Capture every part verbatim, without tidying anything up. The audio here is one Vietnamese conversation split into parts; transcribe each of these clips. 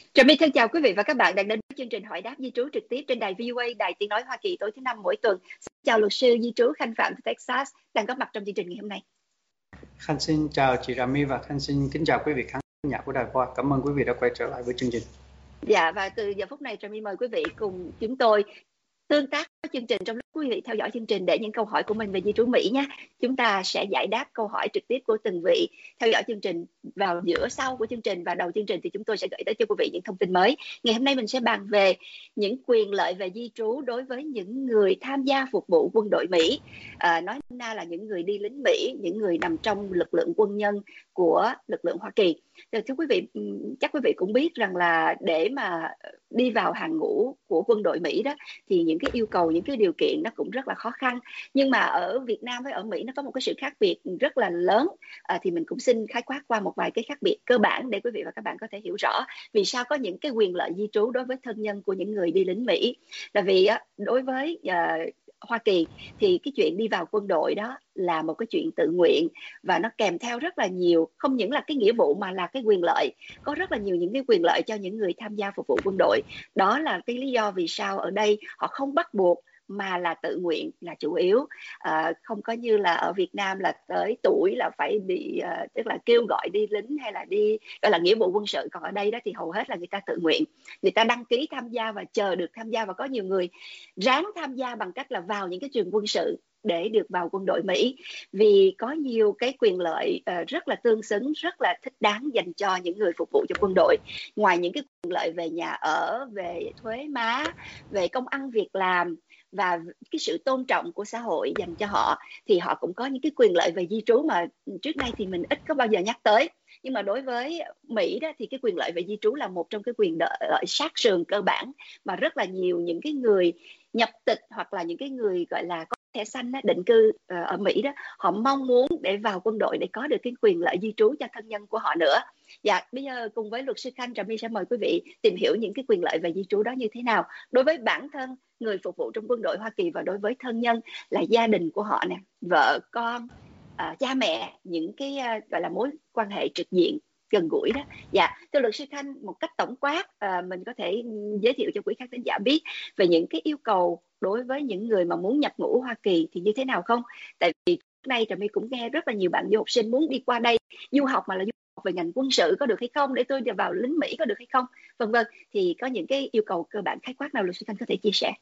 Trà My thân chào quý vị và các bạn đang đến với chương trình hỏi đáp di trú trực tiếp trên đài vê o a, đài tiếng nói Hoa Kỳ tối thứ năm mỗi tuần. Xin chào luật sư di trú Khanh Phạm từ Texas đang có mặt trong chương trình ngày hôm nay. Khanh xin chào chị Trà My và Khanh xin kính chào quý vị khán giả của đài Voa. Cảm ơn quý vị đã quay trở lại với chương trình. Dạ, và từ giờ phút này Trà My mời quý vị cùng chúng tôi tương tác với chương trình trong lúc quý vị theo dõi chương trình để những câu hỏi của mình về di trú Mỹ nhé. Chúng ta sẽ giải đáp câu hỏi trực tiếp của từng vị theo dõi chương trình vào giữa sau của chương trình, và đầu chương trình thì chúng tôi sẽ gửi tới cho quý vị những thông tin mới. Ngày hôm nay mình sẽ bàn về những quyền lợi về di trú đối với những người tham gia phục vụ quân đội Mỹ, à, nói na là những người đi lính Mỹ, những người nằm trong lực lượng quân nhân của lực lượng Hoa Kỳ. Thưa quý vị, chắc quý vị cũng biết rằng là để mà đi vào hàng ngũ của quân đội Mỹ đó thì những cái yêu cầu, những cái điều kiện nó cũng rất là khó khăn. Nhưng mà ở Việt Nam với ở Mỹ nó có một cái sự khác biệt rất là lớn, à, thì mình cũng xin khái quát qua một vài cái khác biệt cơ bản để quý vị và các bạn có thể hiểu rõ vì sao có những cái quyền lợi di trú đối với thân nhân của những người đi lính Mỹ. Là vì á, đối với uh, Hoa Kỳ thì cái chuyện đi vào quân đội đó là một cái chuyện tự nguyện, và nó kèm theo rất là nhiều, không những là cái nghĩa vụ mà là cái quyền lợi. Có rất là nhiều những cái quyền lợi cho những người tham gia phục vụ quân đội. Đó là cái lý do vì sao ở đây họ không bắt buộc mà là tự nguyện là chủ yếu, à, không có như là ở Việt Nam là tới tuổi là phải đi, à, tức là kêu gọi đi lính hay là đi gọi là nghĩa vụ quân sự. Còn ở đây đó thì hầu hết là người ta tự nguyện, người ta đăng ký tham gia và chờ được tham gia, và có nhiều người ráng tham gia bằng cách là vào những cái trường quân sự để được vào quân đội Mỹ, vì có nhiều cái quyền lợi uh, rất là tương xứng, rất là thích đáng dành cho những người phục vụ cho quân đội. Ngoài những cái quyền lợi về nhà ở, về thuế má, về công ăn việc làm và cái sự tôn trọng của xã hội dành cho họ, thì họ cũng có những cái quyền lợi về di trú mà trước nay thì mình ít có bao giờ nhắc tới. Nhưng mà đối với Mỹ đó thì cái quyền lợi về di trú là một trong cái quyền lợi sát sườn cơ bản mà rất là nhiều những cái người nhập tịch hoặc là những cái người gọi là có thẻ xanh đó, định cư ở Mỹ đó, họ mong muốn để vào quân đội để có được cái quyền lợi di trú cho thân nhân của họ nữa. Dạ, bây giờ cùng với luật sư Khanh, Trà My sẽ mời quý vị tìm hiểu những cái quyền lợi về di trú đó như thế nào đối với bản thân người phục vụ trong quân đội Hoa Kỳ và đối với thân nhân là gia đình của họ nè, vợ con, à, cha mẹ, những cái à, gọi là mối quan hệ trực diện gần gũi đó. Dạ, thưa luật sư Khanh, một cách tổng quát à, mình có thể giới thiệu cho quý khán thính giả biết về những cái yêu cầu đối với những người mà muốn nhập ngũ Hoa Kỳ thì như thế nào không? Tại vì trước nay Trà My cũng nghe rất là nhiều bạn du học sinh muốn đi qua đây du học mà là du học về ngành quân sự có được hay không, để tôi vào lính Mỹ có được hay không, vân vân. Thì có những cái yêu cầu cơ bản khái quát nào luật sư Khanh có thể chia sẻ?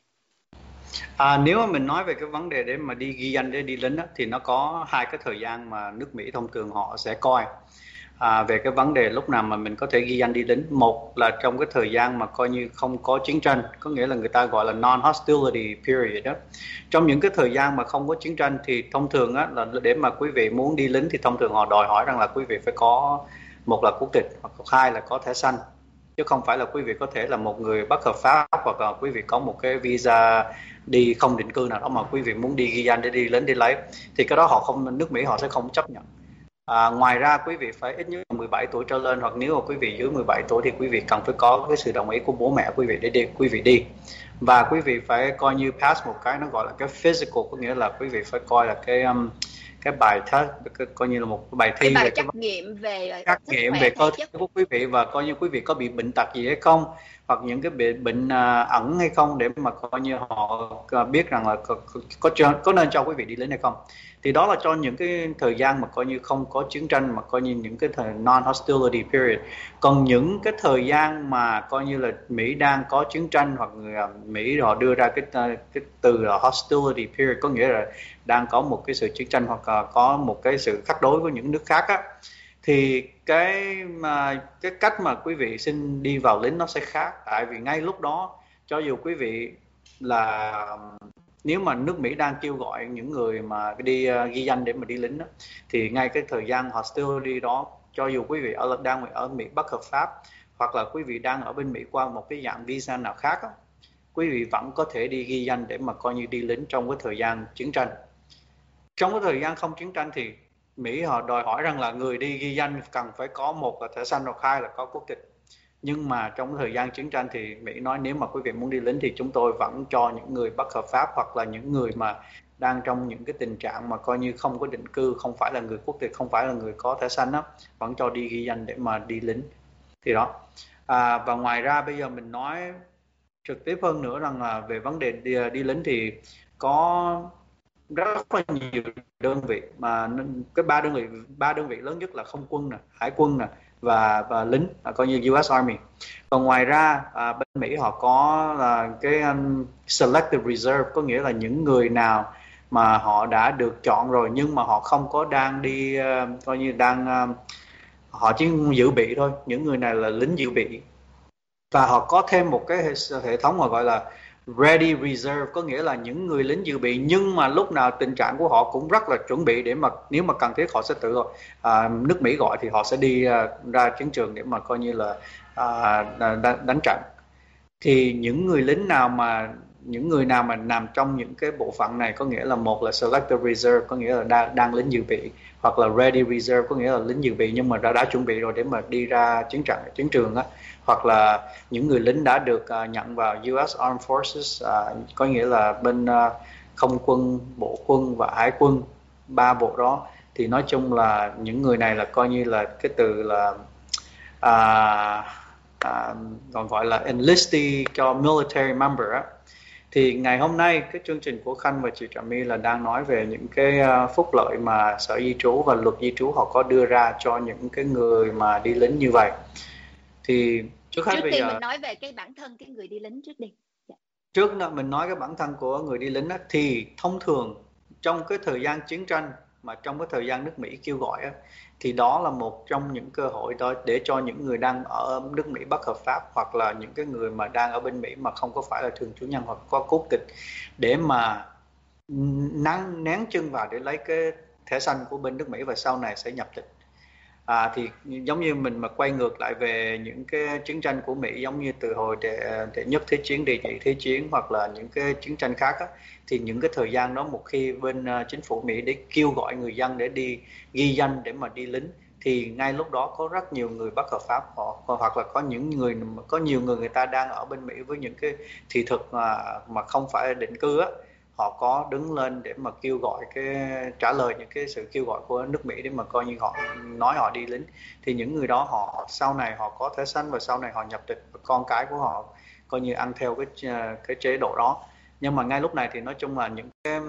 À, nếu mà mình nói về cái vấn đề để mà đi ghi danh để đi lính đó, thì nó có hai cái thời gian mà nước Mỹ thông thường họ sẽ coi à, về cái vấn đề lúc nào mà mình có thể ghi danh đi lính. Một là trong cái thời gian mà coi như không có chiến tranh, có nghĩa là người ta gọi là non-hostility period đó. Trong những cái thời gian mà không có chiến tranh thì thông thường á, là để mà quý vị muốn đi lính thì thông thường họ đòi hỏi rằng là quý vị phải có, một là quốc tịch, hoặc hai là có thẻ xanh, chứ không phải là quý vị có thể là một người bất hợp pháp hoặc là quý vị có một cái visa đi không định cư nào đó mà quý vị muốn đi ghi danh để đi lính đi lấy, thì cái đó họ không, nước Mỹ họ sẽ không chấp nhận. À, ngoài ra quý vị phải ít nhất mười bảy tuổi trở lên, hoặc nếu mà quý vị dưới mười bảy tuổi thì quý vị cần phải có cái sự đồng ý của bố mẹ quý vị để đi, quý vị đi. Và quý vị phải coi như pass một cái nó gọi là cái physical, có nghĩa là quý vị phải coi là cái um, cái bài test, coi như là một bài thi, cái bài về trắc nghiệm về trắc nghiệm về cơ thể của quý vị, và coi như quý vị có bị bệnh tật gì hay không, hoặc những cái bệnh bệnh ẩn hay không, để mà coi như họ biết rằng là có, có, có nên cho quý vị đi lính hay không. Thì đó là cho những cái thời gian mà coi như không có chiến tranh, mà coi như những cái thời non-hostility period. Còn những cái thời gian mà coi như là Mỹ đang có chiến tranh, hoặc người Mỹ họ đưa ra cái, cái từ là hostility period, có nghĩa là đang có một cái sự chiến tranh hoặc là có một cái sự khắc đối với những nước khác á, thì cái mà cái cách mà quý vị xin đi vào lính nó sẽ khác. Tại vì ngay lúc đó, cho dù quý vị là, nếu mà nước Mỹ đang kêu gọi những người mà đi uh, ghi danh để mà đi lính đó, thì ngay cái thời gian hostility đó, cho dù quý vị ở đang ở Mỹ bất hợp pháp, hoặc là quý vị đang ở bên Mỹ qua một cái dạng visa nào khác đó, quý vị vẫn có thể đi ghi danh để mà coi như đi lính trong cái thời gian chiến tranh. Trong cái thời gian không chiến tranh thì Mỹ họ đòi hỏi rằng là người đi ghi danh cần phải có, một là thẻ xanh, hoặc hai là có quốc tịch. Nhưng mà trong thời gian chiến tranh thì Mỹ nói nếu mà quý vị muốn đi lính thì chúng tôi vẫn cho những người bất hợp pháp, hoặc là những người mà đang trong những cái tình trạng mà coi như không có định cư, không phải là người quốc tịch, không phải là người có thẻ xanh đó, vẫn cho đi ghi danh để mà đi lính. Thì đó, À, và ngoài ra bây giờ mình nói trực tiếp hơn nữa rằng là về vấn đề đi, đi lính thì có rất là nhiều đơn vị, mà cái ba đơn vị ba đơn vị lớn nhất là không quân nè, hải quân nè và và lính, à, coi như u ét Army. Còn ngoài ra à, bên Mỹ họ có là cái um, selective reserve, có nghĩa là những người nào mà họ đã được chọn rồi nhưng mà họ không có đang đi, uh, coi như đang uh, họ chỉ dự bị thôi, những người này là lính dự bị. Và họ có thêm một cái hệ, hệ thống mà gọi là ready reserve, có nghĩa là những người lính dự bị nhưng mà lúc nào tình trạng của họ cũng rất là chuẩn bị để mà nếu mà cần thiết họ sẽ tự à, nước Mỹ gọi thì họ sẽ đi à, ra chiến trường để mà coi như là à, đánh, đánh trận. Thì những người lính nào mà những người nào mà nằm trong những cái bộ phận này, có nghĩa là một là selective reserve, có nghĩa là đang, đang lính dự bị, hoặc là ready reserve, có nghĩa là lính dự bị nhưng mà đã đã chuẩn bị rồi để mà đi ra chiến trận chiến trường á, hoặc là những người lính đã được uh, nhận vào u ét Armed Forces, uh, có nghĩa là bên uh, không quân, bộ quân và hải quân, ba bộ đó. Thì nói chung là những người này là coi như là cái từ là uh, À, còn gọi là enlistee cho military member á. Thì ngày hôm nay cái chương trình của Khanh và chị Trà My là đang nói về những cái uh, phúc lợi mà Sở Di trú và Luật Di trú họ có đưa ra cho những cái người mà đi lính như vậy. Thì trước hết bây giờ mình nói về cái bản thân cái người đi lính trước đi. Trước đó mình nói cái bản thân của người đi lính á, thì thông thường trong cái thời gian chiến tranh, mà trong cái thời gian nước Mỹ kêu gọi á, thì đó là một trong những cơ hội đó để cho những người đang ở nước Mỹ bất hợp pháp, hoặc là những cái người mà đang ở bên Mỹ mà không có phải là thường trú nhân hoặc có quốc tịch, để mà nán nén chân vào để lấy cái thẻ xanh của bên nước Mỹ và sau này sẽ nhập tịch. À, thì giống như mình mà quay ngược lại về những cái chiến tranh của Mỹ, giống như từ hồi đệ, đệ nhất thế chiến, đệ nhị thế chiến, hoặc là những cái chiến tranh khác á, thì những cái thời gian đó một khi bên uh, chính phủ Mỹ để kêu gọi người dân để đi ghi danh để mà đi lính, thì ngay lúc đó có rất nhiều người bất hợp pháp họ, hoặc là có những người có nhiều người người ta đang ở bên Mỹ với những cái thị thực mà mà không phải là định cư á, họ có đứng lên để mà kêu gọi cái trả lời những cái sự kêu gọi của nước Mỹ để mà coi như họ nói họ đi lính. Thì những người đó họ sau này họ có thẻ xanh và sau này họ nhập tịch, và con cái của họ coi như ăn theo cái cái chế độ đó. Nhưng mà ngay lúc này thì nói chung là những cái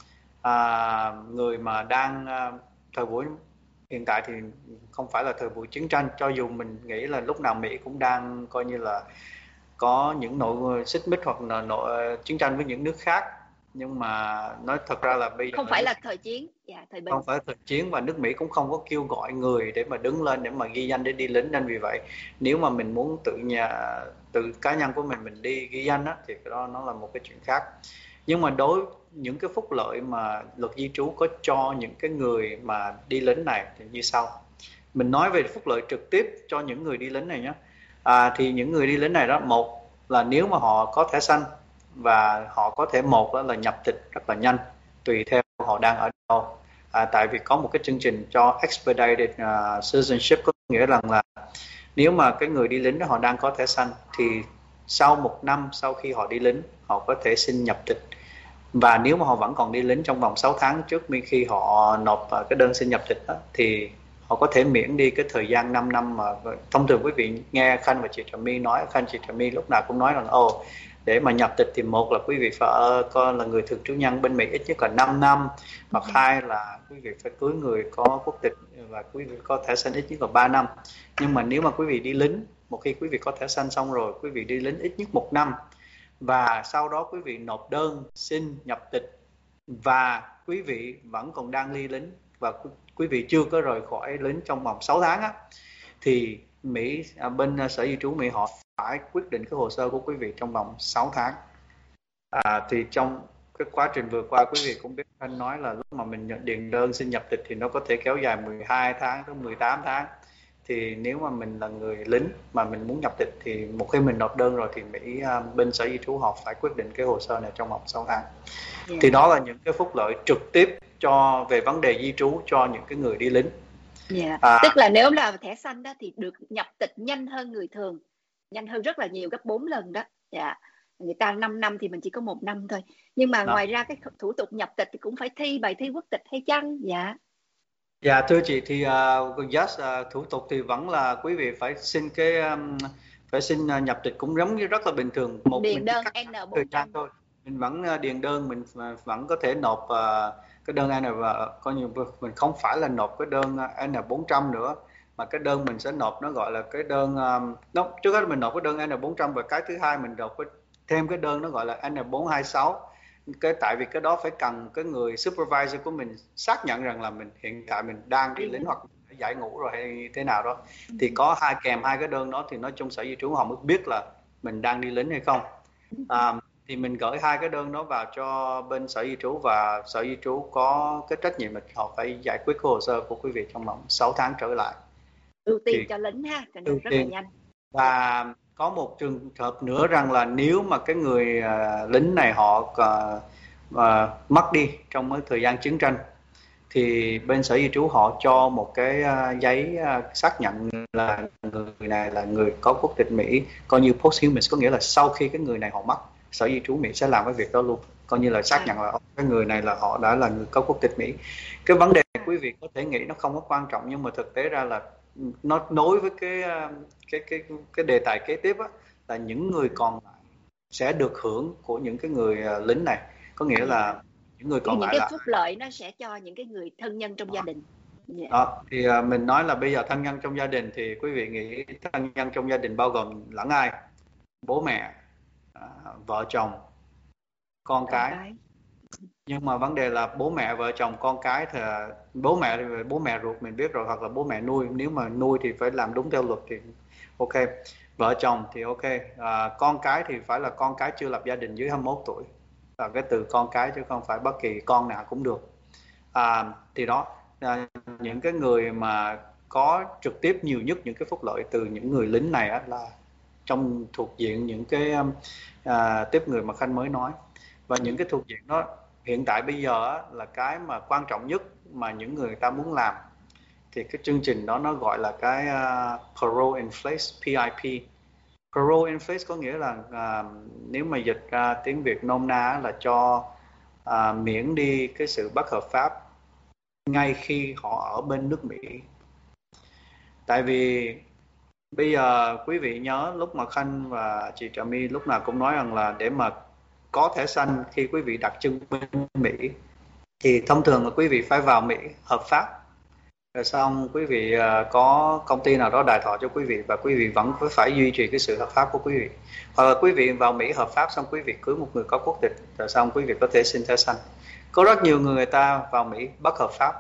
à, người mà đang à, thời buổi hiện tại thì không phải là thời buổi chiến tranh, cho dù mình nghĩ là lúc nào Mỹ cũng đang coi như là có những nội xích mích hoặc là nội chiến tranh với những nước khác, nhưng mà nói thật ra là bây giờ không phải là thời chiến, dạ, thời bình. Không phải thời chiến, và nước Mỹ cũng không có kêu gọi người để mà đứng lên để mà ghi danh để đi lính, nên vì vậy nếu mà mình muốn tự nhà tự cá nhân của mình mình đi ghi danh á, thì đó nó là một cái chuyện khác. Nhưng mà đối những cái phúc lợi mà Luật Di trú có cho những cái người mà đi lính này thì như sau. Mình nói về phúc lợi trực tiếp cho những người đi lính này nhé. À, thì những người đi lính này đó, một là nếu mà họ có thẻ xanh và họ có thể một đó là nhập tịch rất là nhanh tùy theo họ đang ở đâu. À, tại vì có một cái chương trình cho expedited uh, citizenship, có nghĩa rằng là nếu mà cái người đi lính đó họ đang có thẻ xanh thì sau một năm sau khi họ đi lính họ có thể xin nhập tịch, và nếu mà họ vẫn còn đi lính trong vòng sáu tháng trước khi họ nộp cái đơn xin nhập tịch đó, thì họ có thể miễn đi cái thời gian năm năm mà thông thường quý vị nghe Khanh và chị Trà My nói. Khanh chị Trà My lúc nào cũng nói rằng ồ, để mà nhập tịch thì một là quý vị phải coi là người thường trú nhân bên Mỹ ít nhất là năm năm, hoặc hai là quý vị phải cưới người có quốc tịch và quý vị có thẻ xanh ít nhất là ba năm. Nhưng mà nếu mà quý vị đi lính, một khi quý vị có thẻ xanh xong rồi, quý vị đi lính ít nhất một năm, và sau đó quý vị nộp đơn xin nhập tịch và quý vị vẫn còn đang đi lính và quý vị chưa có rời khỏi lính trong vòng sáu tháng á, thì Mỹ à, bên Sở Di trú Mỹ họ phải quyết định cái hồ sơ của quý vị trong vòng sáu tháng. À, thì trong cái quá trình vừa qua quý vị cũng biết anh nói là lúc mà mình nhận điền đơn xin nhập tịch thì nó có thể kéo dài mười hai tháng đến mười tám tháng. Thì nếu mà mình là người lính mà mình muốn nhập tịch thì một khi mình nộp đơn rồi thì Mỹ bên Sở Di trú họ phải quyết định cái hồ sơ này trong vòng sáu tháng. Yeah. Thì đó là những cái phúc lợi trực tiếp cho về vấn đề di trú cho những cái người đi lính. Yeah. À, tức là nếu là thẻ xanh đó thì được nhập tịch nhanh hơn người thường, nhanh hơn rất là nhiều, gấp bốn lần đó. Dạ. Yeah. Người ta năm năm thì mình chỉ có một năm thôi. Nhưng mà đó. Ngoài ra cái thủ tục nhập tịch thì cũng phải thi bài thi quốc tịch hay chăng? Dạ. Dạ thưa chị thì uh, yes, uh, thủ tục thì vẫn là quý vị phải xin cái um, phải xin uh, nhập tịch cũng giống như rất là bình thường, một điền mình chỉ đơn cắt N thời bốn gian trăm. thôi. Mình vẫn uh, điền đơn, mình uh, vẫn có thể nộp uh, cái đơn N, và coi như mình không phải là nộp cái đơn uh, N bốn trăm nữa, mà cái đơn mình sẽ nộp nó gọi là cái đơn um, nó, trước hết mình nộp cái đơn N bốn trăm, và cái thứ hai mình nộp cái, thêm cái đơn nó gọi là N bốn hai sáu. Cái tại vì cái đó phải cần cái người supervisor của mình xác nhận rằng là mình hiện tại mình đang đi lính hoặc giải ngũ rồi hay thế nào đó, thì có hai kèm hai cái đơn đó thì nói chung sở di trú họ mới biết là mình đang đi lính hay không. À, thì mình gửi hai cái đơn đó vào cho bên sở di trú, và sở di trú có cái trách nhiệm là họ phải giải quyết cái hồ sơ của quý vị trong vòng sáu tháng trở lại. Ưu tiên Thì cho lính ha, cho ưu nên rất là tiên. nhanh. Và có một trường hợp nữa rằng là nếu mà cái người uh, lính này họ uh, uh, mất đi trong cái thời gian chiến tranh, thì bên sở di trú họ cho một cái uh, giấy uh, xác nhận là người này là người có quốc tịch Mỹ, coi như posthumous, có nghĩa là sau khi cái người này họ mất, sở di trú Mỹ sẽ làm cái việc đó luôn, coi như là xác nhận là cái người này là họ đã là người có quốc tịch Mỹ. Cái vấn đề quý vị có thể nghĩ nó không có quan trọng, nhưng mà thực tế ra là nó nối với cái cái cái cái đề tài kế tiếp á, là những người còn lại sẽ được hưởng của những cái người lính này, có nghĩa là những người còn những lại cái là phúc lợi nó sẽ cho những cái người thân nhân trong gia đình. Yeah. Đó, thì uh, mình nói là bây giờ thân nhân trong gia đình thì quý vị nghĩ thân nhân trong gia đình bao gồm lẫn ai? Bố mẹ, uh, vợ chồng, con, con cái. cái. Nhưng mà vấn đề là bố mẹ, vợ chồng, con cái thì bố mẹ bố mẹ ruột mình biết rồi, hoặc là bố mẹ nuôi, nếu mà nuôi thì phải làm đúng theo luật thì ok. Vợ chồng thì ok. À, con cái thì phải là con cái chưa lập gia đình dưới hai mươi mốt tuổi, là cái từ con cái chứ không phải bất kỳ con nào cũng được. À, thì đó, à, những cái người mà có trực tiếp nhiều nhất những cái phúc lợi từ những người lính này á, là trong thuộc diện những cái à, tiếp người mà Khanh mới nói. Và những cái thuộc diện đó hiện tại bây giờ á, là cái mà quan trọng nhất mà những người ta muốn làm, thì cái chương trình đó nó gọi là cái uh, Parole in Place, P I P. Parole in Place có nghĩa là uh, nếu mà dịch ra tiếng Việt nôm na là cho uh, miễn đi cái sự bất hợp pháp ngay khi họ ở bên nước Mỹ. Tại vì bây giờ quý vị nhớ lúc mà Khanh và chị Trà My lúc nào cũng nói rằng là để mà có thẻ xanh khi quý vị đặt chân bên Mỹ thì thông thường là quý vị phải vào Mỹ hợp pháp, rồi xong quý vị có công ty nào đó đài thọ cho quý vị, và quý vị vẫn phải duy trì cái sự hợp pháp của quý vị. Hoặc là quý vị vào Mỹ hợp pháp xong quý vị cưới một người có quốc tịch, rồi xong quý vị có thể xin thẻ xanh. Có rất nhiều người, người ta vào Mỹ bất hợp pháp,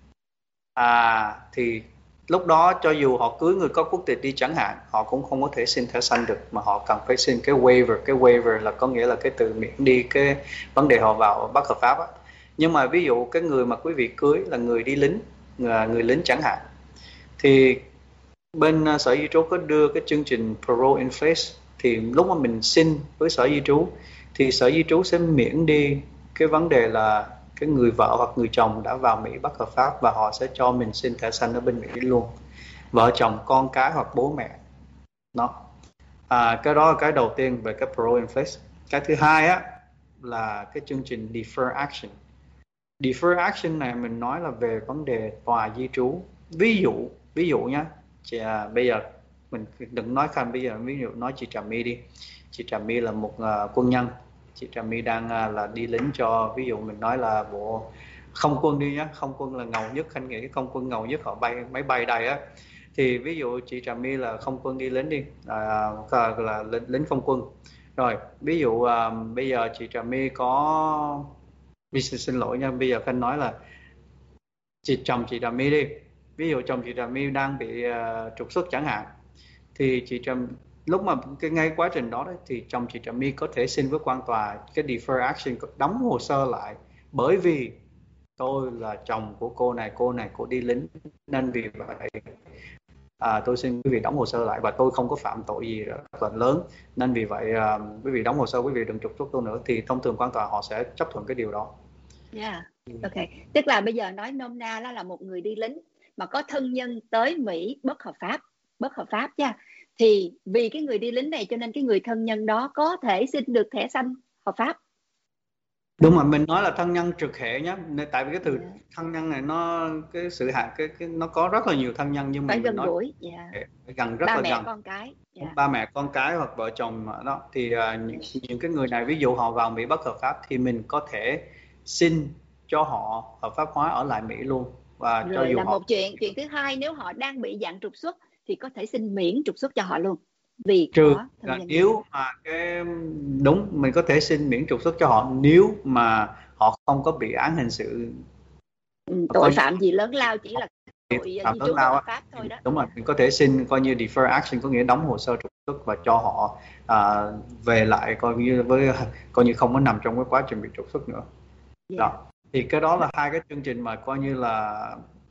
à thì lúc đó cho dù họ cưới người có quốc tịch đi chẳng hạn, họ cũng không có thể xin thẻ xanh được, mà họ cần phải xin cái waiver. Cái waiver là có nghĩa là cái từ miễn đi cái vấn đề họ vào bất hợp pháp á. Nhưng mà ví dụ cái người mà quý vị cưới là người đi lính, người, người lính chẳng hạn, thì bên sở di trú có đưa cái chương trình Parole in Place, thì lúc mà mình xin với sở di trú thì sở di trú sẽ miễn đi cái vấn đề là cái người vợ hoặc người chồng đã vào Mỹ bất hợp pháp, và họ sẽ cho mình xin thẻ xanh ở bên Mỹ luôn, vợ chồng, con cái hoặc bố mẹ. Đó, à, cái đó là cái đầu tiên về cái Parole in Place. Cái thứ hai á là cái chương trình Defer Action. Defer Action này mình nói là về vấn đề tòa di trú. Ví dụ, ví dụ nhé, chị, à, bây giờ mình đừng nói Khanh, bây giờ ví dụ nói chị Trà My đi. Chị Trà My là một uh, quân nhân. Chị Trà My đang uh, là đi lính cho, ví dụ mình nói là bộ không quân đi nhé, không quân là ngầu nhất, Khanh nghĩ không quân ngầu nhất, họ bay máy bay đầy á. Thì ví dụ chị Trà My là không quân đi lính đi, à, là lính, lính không quân. Rồi, ví dụ uh, bây giờ chị Trà My có, Vì xin lỗi nha, bây giờ Khanh nói là chị chồng chị Trà My đi, ví dụ chồng chị Trà My đang bị uh, trục xuất chẳng hạn, thì chị Trà lúc mà cái ngay quá trình đó, đó thì chồng chị Trà My có thể xin với quan tòa cái defer action, đóng hồ sơ lại, bởi vì tôi là chồng của cô này, cô này cô đi lính, nên vì vậy à, tôi xin quý vị đóng hồ sơ lại, và tôi không có phạm tội gì rất là lớn, nên vì vậy à, quý vị đóng hồ sơ, quý vị đừng trục xuất tôi nữa, thì thông thường quan tòa họ sẽ chấp thuận cái điều đó. Yeah, ok. Tức là bây giờ nói nôm na đó là một người đi lính mà có thân nhân tới Mỹ bất hợp pháp, bất hợp pháp nha. Thì vì cái người đi lính này cho nên cái người thân nhân đó có thể xin được thẻ xanh hợp pháp. Đúng rồi, mình nói là thân nhân trực hệ nhé, tại vì cái từ Dạ. thân nhân này nó cái sự hạn cái cái nó có rất là nhiều thân nhân, nhưng mà Phải mình gần nói gũi. Dạ. phải gần, rất Ba là mẹ gần. con cái. Dạ. Ba mẹ con cái hoặc vợ chồng mà đó thì à, những, những cái người này ví dụ họ vào Mỹ bất hợp pháp thì mình có thể xin cho họ hợp pháp hóa ở lại Mỹ luôn, và cho Rồi dù là họ một chuyện. Chuyện thứ hai, nếu họ đang bị dạng trục xuất thì có thể xin miễn trục xuất cho họ luôn, vì trừ có thân là nhân Việt. nếu mà cái đúng, mình có thể xin miễn trục xuất cho họ nếu mà họ không có bị án hình sự, Ừ, tội coi như phạm gì lớn lao, chỉ là tội phạm di lớn trú bất lao hợp á, pháp thì thôi đó. đúng rồi, Dạ. mình có thể xin coi như defer action, có nghĩa đóng hồ sơ trục xuất và cho họ à, về lại coi như với coi như không có nằm trong cái quá trình bị trục xuất nữa. Dạ. Đó thì cái đó là hai cái chương trình mà coi như là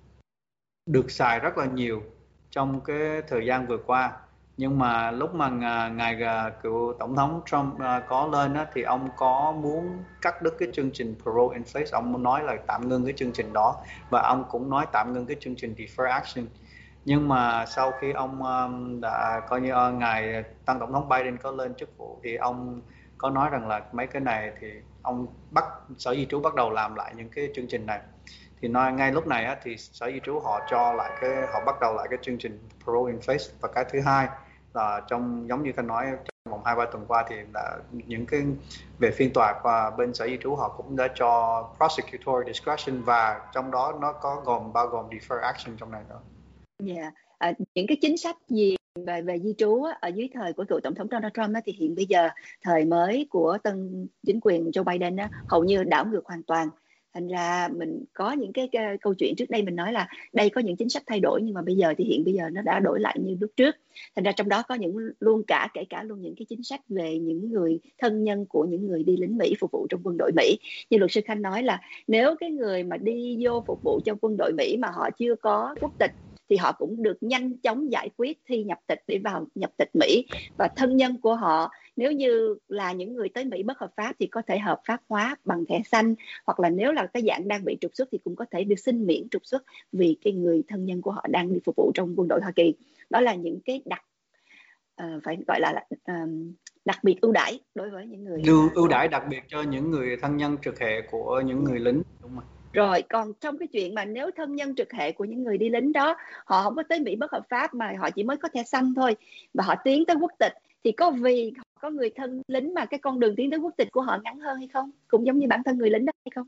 được xài rất là nhiều trong cái thời gian vừa qua, nhưng mà lúc mà ngài cựu tổng thống Trump có lên á, thì ông có muốn cắt đứt cái chương trình parole in place, ông muốn nói là tạm ngưng cái chương trình đó, và ông cũng nói tạm ngưng cái chương trình defer action. Nhưng mà sau khi ông um, đã coi như uh, ngài tăng tổng thống Biden có lên chức vụ thì ông có nói rằng là mấy cái này thì ông bắt sở di trú bắt đầu làm lại những cái chương trình này. Thì nói ngay lúc này á, thì sở di trú họ cho lại cái họ bắt đầu lại cái chương trình parole in place. Và cái thứ hai là trong giống như Khanh nói, trong vòng hai ba tuần qua thì là những cái về phiên tòa và bên sở di trú họ cũng đã cho prosecutorial discretion, và trong đó nó có gồm bao gồm defer action trong này nữa. Dạ. À, những cái chính sách gì về về di trú á, ở dưới thời của cựu tổng thống Donald Trump á, thì hiện bây giờ thời mới của tân chính quyền Joe Biden á, hầu như đảo ngược hoàn toàn. Thành ra mình có những cái, cái câu chuyện trước đây mình nói là đây có những chính sách thay đổi, nhưng mà bây giờ thì hiện bây giờ nó đã đổi lại như lúc trước. Thành ra trong đó có những luôn cả kể cả luôn những cái chính sách về những người thân nhân của những người đi lính Mỹ phục vụ trong quân đội Mỹ. Như luật sư Khanh nói là nếu cái người mà đi vô phục vụ trong quân đội Mỹ mà họ chưa có quốc tịch thì họ cũng được nhanh chóng giải quyết thi nhập tịch để vào nhập tịch Mỹ. Và thân nhân của họ nếu như là những người tới Mỹ bất hợp pháp thì có thể hợp pháp hóa bằng thẻ xanh, hoặc là nếu là cái dạng đang bị trục xuất thì cũng có thể được xin miễn trục xuất vì cái người thân nhân của họ đang đi phục vụ trong quân đội Hoa Kỳ. Đó là những cái đặc uh, phải gọi là uh, đặc biệt ưu đãi đối với những người Ưu uh, ưu có. đãi đặc biệt cho những người thân nhân trực hệ của những người lính, đúng không? Rồi còn trong cái chuyện mà nếu thân nhân trực hệ của những người đi lính đó họ không có tới Mỹ bất hợp pháp mà họ chỉ mới có thẻ xanh thôi và họ tiến tới quốc tịch, thì có vì có người thân lính mà cái con đường tiến tới quốc tịch của họ ngắn hơn hay không, cũng giống như bản thân người lính đó hay không?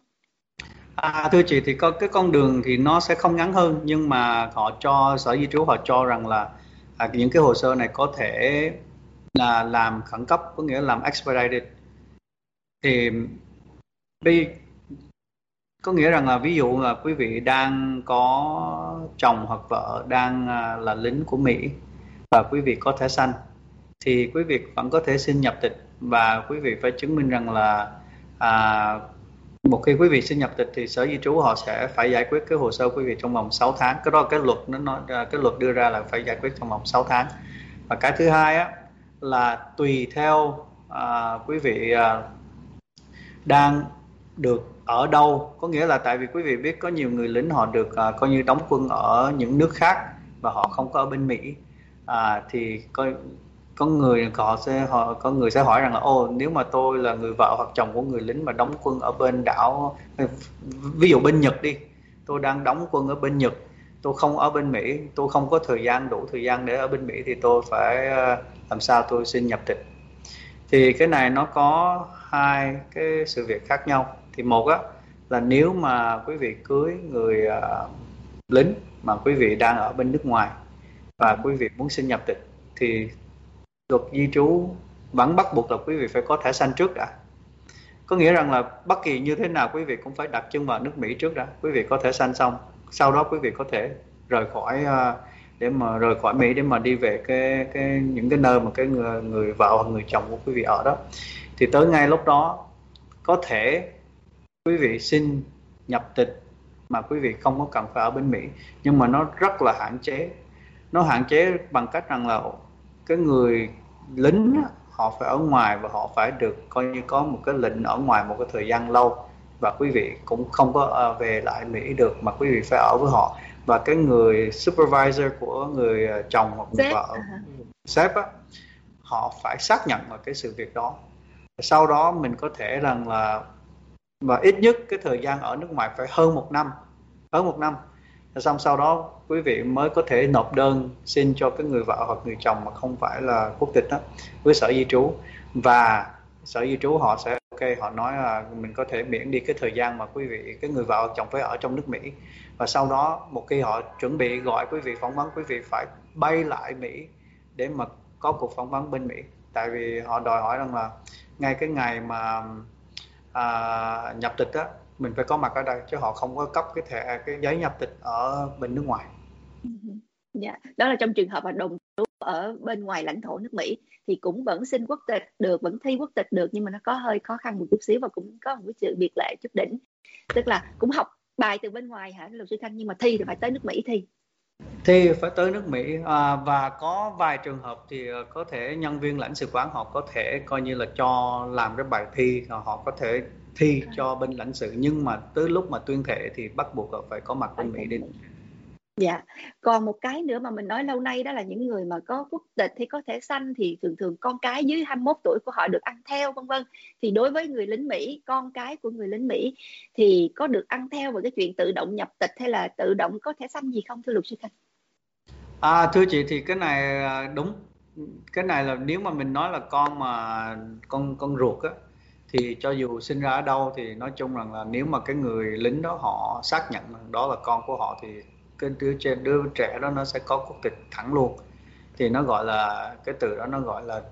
À, thưa chị, thì có cái con đường thì nó sẽ không ngắn hơn, nhưng mà họ cho sở di trú họ cho rằng là à, những cái hồ sơ này có thể là làm khẩn cấp, có nghĩa là làm expedited. Thì đây có nghĩa rằng là ví dụ là quý vị đang có chồng hoặc vợ đang à, là lính của Mỹ và quý vị có thẻ xanh, thì quý vị vẫn có thể xin nhập tịch, và quý vị phải chứng minh rằng là à, một khi quý vị xin nhập tịch thì sở di trú họ sẽ phải giải quyết cái hồ sơ quý vị trong vòng sáu tháng. Cái đó cái luật nó nói, cái luật đưa ra là phải giải quyết trong vòng sáu tháng. Và cái thứ hai á là tùy theo à, quý vị à, đang được ở đâu, có nghĩa là tại vì quý vị biết có nhiều người lính họ được à, coi như đóng quân ở những nước khác và họ không có ở bên Mỹ, à, thì coi có người họ sẽ họ có người sẽ hỏi rằng là ô, nếu mà tôi là người vợ hoặc chồng của người lính mà đóng quân ở bên đảo, ví dụ bên Nhật đi, tôi đang đóng quân ở bên Nhật, tôi không ở bên Mỹ, tôi không có thời gian đủ thời gian để ở bên Mỹ, thì tôi phải làm sao tôi xin nhập tịch. Thì cái này nó có hai cái sự việc khác nhau. Thì một á là nếu mà quý vị cưới người uh, lính mà quý vị đang ở bên nước ngoài và quý vị muốn xin nhập tịch thì luật di trú vẫn bắt buộc là quý vị phải có thẻ xanh trước đã. Có nghĩa rằng là bất kỳ như thế nào quý vị cũng phải đặt chân vào nước Mỹ trước đã. Quý vị có thẻ xanh xong, sau đó quý vị có thể rời khỏi uh, để mà rời khỏi Mỹ để mà đi về cái cái những cái nơi mà cái người, người vợ hoặc người chồng của quý vị ở đó. Thì tới ngay lúc đó có thể quý vị xin nhập tịch mà quý vị không có cần phải ở bên Mỹ, nhưng mà nó rất là hạn chế. Nó hạn chế bằng cách rằng là cái người lính họ phải ở ngoài và họ phải được coi như có một cái lệnh ở ngoài một cái thời gian lâu, và quý vị cũng không có về lại Mỹ được mà quý vị phải ở với họ. Và cái người supervisor của người chồng hoặc người Sếp, vợ, uh-huh. sếp á, họ phải xác nhận vào cái sự việc đó. Sau đó mình có thể rằng là và ít nhất cái thời gian ở nước ngoài phải hơn một năm, hơn một năm. Xong sau đó quý vị mới có thể nộp đơn xin cho cái người vợ hoặc người chồng mà không phải là quốc tịch đó với sở di trú, và sở di trú họ sẽ ok, họ nói là mình có thể miễn đi cái thời gian mà quý vị, cái người vợ hoặc chồng phải ở trong nước Mỹ. Và sau đó một khi họ chuẩn bị gọi quý vị phỏng vấn, quý vị phải bay lại Mỹ để mà có cuộc phỏng vấn bên Mỹ, tại vì họ đòi hỏi rằng là ngay cái ngày mà à, nhập tịch á, mình phải có mặt ở đây, chứ họ không có cấp cái thẻ, cái giấy nhập tịch ở bên nước ngoài. Dạ, đó là trong trường hợp mà đồng trú ở bên ngoài lãnh thổ nước Mỹ thì cũng vẫn xin quốc tịch được, vẫn thi quốc tịch được, nhưng mà nó có hơi khó khăn một chút xíu và cũng có một cái sự biệt lệ chút đỉnh, tức là cũng học bài từ bên ngoài hả luật sư Khanh, nhưng mà thi thì phải tới nước Mỹ thi. Thì phải tới nước Mỹ, à, và có vài trường hợp thì có thể nhân viên lãnh sự quán họ có thể coi như là cho làm cái bài thi, họ có thể thi cho bên lãnh sự, nhưng mà tới lúc mà tuyên thệ thì bắt buộc là phải có mặt bên Mỹ đi. Dạ, còn một cái nữa mà mình nói lâu nay đó là những người mà có quốc tịch thì có thể sanh thì thường thường con cái dưới hai mươi mốt tuổi của họ được ăn theo vân vân. Thì đối với người lính Mỹ, con cái của người lính Mỹ thì có được ăn theo về cái chuyện tự động nhập tịch hay là tự động có thể sanh gì không thưa luật sư Khanh? À, thưa chị thì cái này đúng, cái này là nếu mà mình nói là con mà con con ruột á, thì cho dù sinh ra ở đâu thì nói chung rằng là nếu mà cái người lính đó họ xác nhận đó là con của họ thì cái đứa trẻ đứa trẻ đó nó sẽ có quốc tịch thẳng luôn. Thì nó gọi là, cái từ đó nó gọi là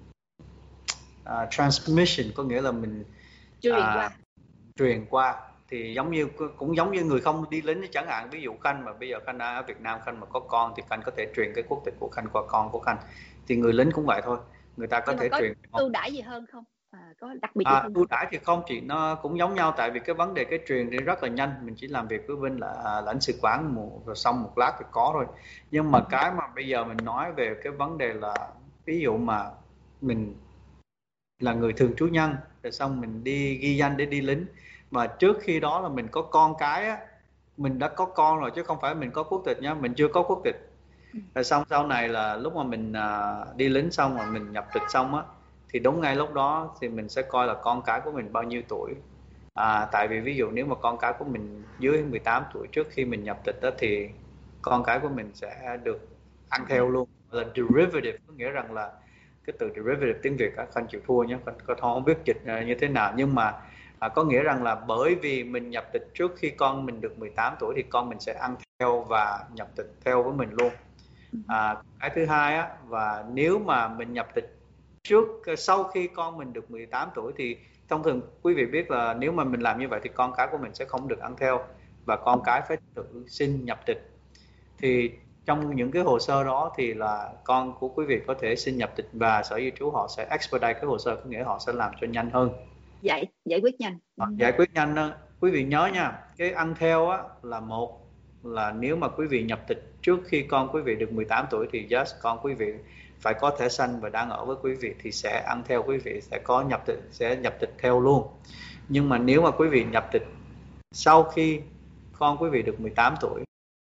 uh, transmission, có nghĩa là mình Truyền à, qua. truyền qua. Thì giống như, cũng giống như người không đi lính chẳng hạn, ví dụ Khanh mà bây giờ Khanh ở Việt Nam, Khanh mà có con thì Khanh có thể truyền cái quốc tịch của Khanh qua con của Khanh. Thì người lính cũng vậy thôi, người ta có Nhưng mà thể có truyền. ưu đãi gì hơn không? À, có đặc biệt gì À, hơn ưu không? đãi thì không chị, nó cũng giống nhau, tại vì cái vấn đề cái truyền thì rất là nhanh, mình chỉ làm việc với bên là lãnh sự quán một rồi xong một lát thì có rồi. Nhưng mà cái mà bây giờ mình nói về cái vấn đề là ví dụ mà mình là người thường trú nhân rồi xong mình đi ghi danh để đi lính, mà trước khi đó là mình có con cái á, mình đã có con rồi chứ không phải mình có quốc tịch nhá, mình chưa có quốc tịch. Rồi xong sau này là lúc mà mình à, đi lính xong rồi mình nhập tịch xong á, thì đúng ngay lúc đó thì mình sẽ coi là con cái của mình bao nhiêu tuổi. À, tại vì ví dụ nếu mà con cái của mình dưới mười tám tuổi trước khi mình nhập tịch đó, thì con cái của mình sẽ được ăn theo luôn, là derivative, có nghĩa rằng là cái từ derivative tiếng Việt á, Khanh chịu thua nhé, Khanh có không biết dịch như thế nào, nhưng mà à, có nghĩa rằng là bởi vì mình nhập tịch trước khi con mình được mười tám tuổi thì con mình sẽ ăn theo và nhập tịch theo với mình luôn. À, cái thứ hai á, và nếu mà mình nhập tịch trước sau khi con mình được mười tám tuổi thì thông thường quý vị biết là nếu mà mình làm như vậy thì con cái của mình sẽ không được ăn theo, và con cái phải tự xin nhập tịch. Thì trong những cái hồ sơ đó thì là con của quý vị có thể xin nhập tịch, và sở di trú họ sẽ expedite cái hồ sơ, có nghĩa họ sẽ làm cho nhanh hơn, Giải giải quyết nhanh. giải quyết nhanh hơn. Quý vị nhớ nha, cái ăn theo á là một là nếu mà quý vị nhập tịch trước khi con quý vị được mười tám tuổi thì yes, con quý vị phải có thẻ xanh và đang ở với quý vị thì sẽ ăn theo quý vị, sẽ có nhập tịch, sẽ nhập tịch theo luôn. Nhưng mà nếu mà quý vị nhập tịch sau khi con quý vị được mười tám tuổi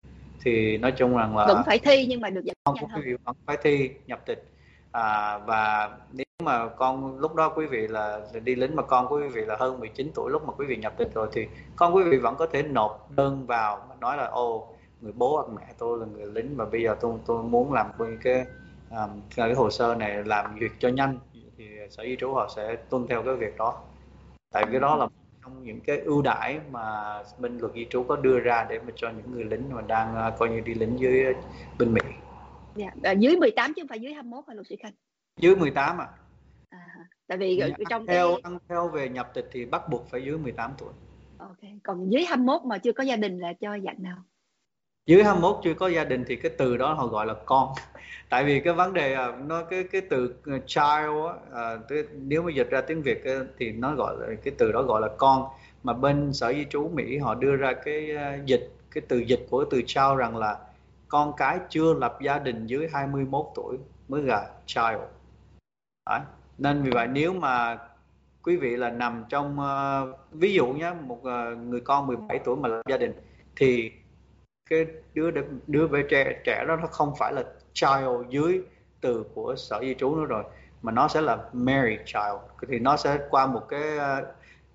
thì nói chung rằng là Vẫn phải thi nhưng mà được giải con nhanh của quý hơn. vị vẫn phải thi nhập tịch. À, và nếu mà con lúc đó quý vị là đi lính mà con của quý vị là hơn mười chín tuổi lúc mà quý vị nhập tịch rồi, thì con quý vị vẫn có thể nộp đơn vào mà nói là ô, người bố hoặc mẹ tôi là người lính và bây giờ tôi tôi muốn làm cái um, cái hồ sơ này làm duyệt cho nhanh, thì sở di trú họ sẽ tuân theo cái việc đó. Tại cái đó là trong những cái ưu đãi mà bên luật di trú có đưa ra để mà cho những người lính mà đang uh, coi như đi lính dưới bên Mỹ. Dạ, à, dưới mười tám chứ không phải dưới hai mươi mốt hả luật sư Khanh? Dưới mười tám à? À, tại vì Ăn trong theo cái ăn theo về nhập tịch thì bắt buộc phải dưới mười tám tuổi. ok, còn dưới hai mươi mốt mà chưa có gia đình là cho dạng nào? Dưới hai mươi mốt chưa có gia đình thì cái từ đó họ gọi là con. Tại vì cái vấn đề nó cái cái từ child á, à, nếu mà dịch ra tiếng Việt thì nó gọi là cái từ đó gọi là con, mà bên sở di trú Mỹ họ đưa ra cái dịch, cái từ dịch của từ child rằng là con cái chưa lập gia đình dưới hai mươi mốt tuổi mới là child. Đấy. Nên vì vậy nếu mà quý vị là nằm trong uh, ví dụ nhé, một uh, người con mười bảy tuổi mà lập gia đình thì cái đứa đứa bé trẻ trẻ đó nó không phải là child dưới từ của sở di trú nữa rồi, mà nó sẽ là married child, thì nó sẽ qua một cái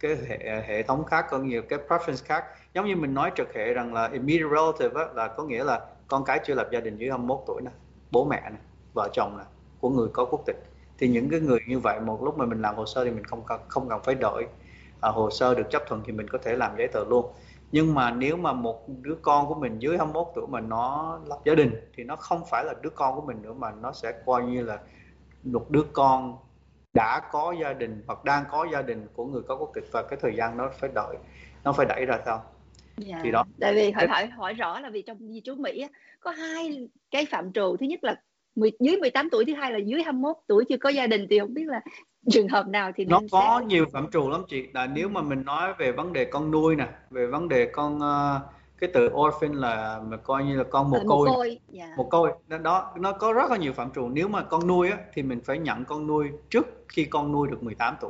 cái hệ hệ thống khác, có nhiều cái preference khác. Giống như mình nói trực hệ rằng là immediate relative á, là có nghĩa là con cái chưa lập gia đình dưới hai mươi mốt tuổi nè, bố mẹ nè, vợ chồng nè, của người có quốc tịch. Thì những cái người như vậy một lúc mà mình làm hồ sơ thì mình không cần không cần phải đợi à, hồ sơ được chấp thuận thì mình có thể làm giấy tờ luôn. Nhưng mà nếu mà một đứa con của mình dưới hai mươi mốt tuổi mà nó lập gia đình thì nó không phải là đứa con của mình nữa, mà nó sẽ coi như là một đứa con đã có gia đình hoặc đang có gia đình của người có quốc tịch, và cái thời gian nó phải đợi, nó phải đẩy ra sau. Dạ, Thì đó, tại vì hỏi hỏi hỏi rõ là vì trong di trú Mỹ á, có hai cái phạm trù, thứ nhất là mười, dưới mười tám tuổi, thứ hai là dưới hai mươi mốt tuổi chưa có gia đình, thì không biết là trường hợp nào thì nó nên xét. có nhiều phạm trù lắm chị. Là nếu mà mình nói về vấn đề con nuôi nè, về vấn đề con uh, cái từ orphan là mà coi như là con mồ À, mồ côi nè, côi. Dạ. mồ côi đó, đó nó có rất là nhiều phạm trù. Nếu mà con nuôi á thì mình phải nhận con nuôi trước khi con nuôi được mười tám tuổi,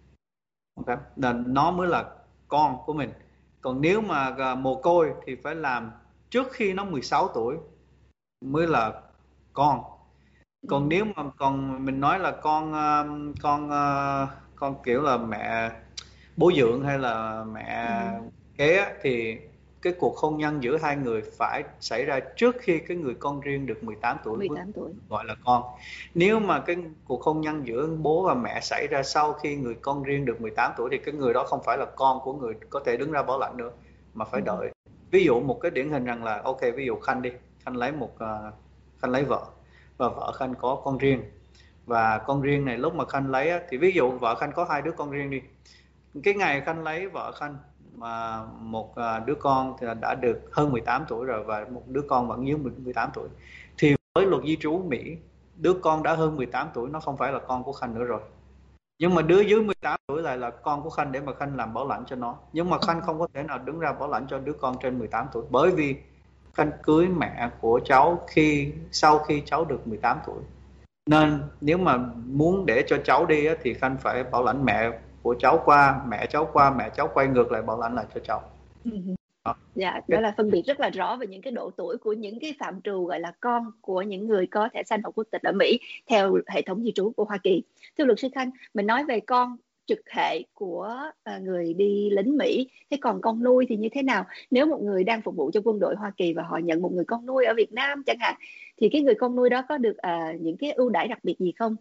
okay. Là nó mới là con của mình. Còn nếu mà à, mồ côi thì phải làm trước khi nó mười sáu tuổi mới là con. Còn Ừ. nếu mà còn mình nói là con à, con à, con kiểu là mẹ bố dưỡng hay là mẹ Ừ. kế á, thì cái cuộc hôn nhân giữa hai người phải xảy ra trước khi cái người con riêng được mười tám tuổi mười mới tám tuổi. gọi là con. Nếu mà cái cuộc hôn nhân giữa bố và mẹ xảy ra sau khi người con riêng được mười tám tuổi thì cái người đó không phải là con của người có thể đứng ra bảo lãnh nữa, mà phải Ừ. đợi. Ví dụ một cái điển hình rằng là ok, ví dụ Khanh đi, Khanh lấy một uh, Khanh lấy vợ, và vợ Khanh có con riêng, và con riêng này lúc mà Khanh lấy á, thì ví dụ vợ Khanh có hai đứa con riêng đi, cái ngày Khanh lấy vợ Khanh mà một à, đứa con thì đã được hơn mười tám tuổi rồi, và một đứa con vẫn dưới mười tám tuổi, thì với luật di trú Mỹ, đứa con đã hơn mười tám tuổi nó không phải là con của Khanh nữa rồi. Nhưng mà đứa dưới mười tám tuổi lại là con của Khanh để mà Khanh làm bảo lãnh cho nó. Nhưng mà Ừ. Khanh không có thể nào đứng ra bảo lãnh cho đứa con trên mười tám tuổi, bởi vì Khanh cưới mẹ của cháu khi sau khi cháu được mười tám tuổi. Nên nếu mà muốn để cho cháu đi á, thì Khanh phải bảo lãnh mẹ của cháu qua, mẹ cháu qua, mẹ cháu quay ngược lại bảo lãnh lại cho cháu. Ừ. Đó. Dạ, Cái đó là phân biệt rất là rõ về những cái độ tuổi của những cái phạm trù gọi là con của những người có thẻ xanh hoặc quốc tịch ở Mỹ theo hệ thống di trú của Hoa Kỳ. Thưa luật sư Khanh, mình nói về con trực hệ của à, người đi lính Mỹ, thế còn con nuôi thì như thế nào? Nếu một người đang phục vụ cho quân đội Hoa Kỳ và họ nhận một người con nuôi ở Việt Nam chẳng hạn, thì cái người con nuôi đó có được à, những cái ưu đãi đặc biệt gì không?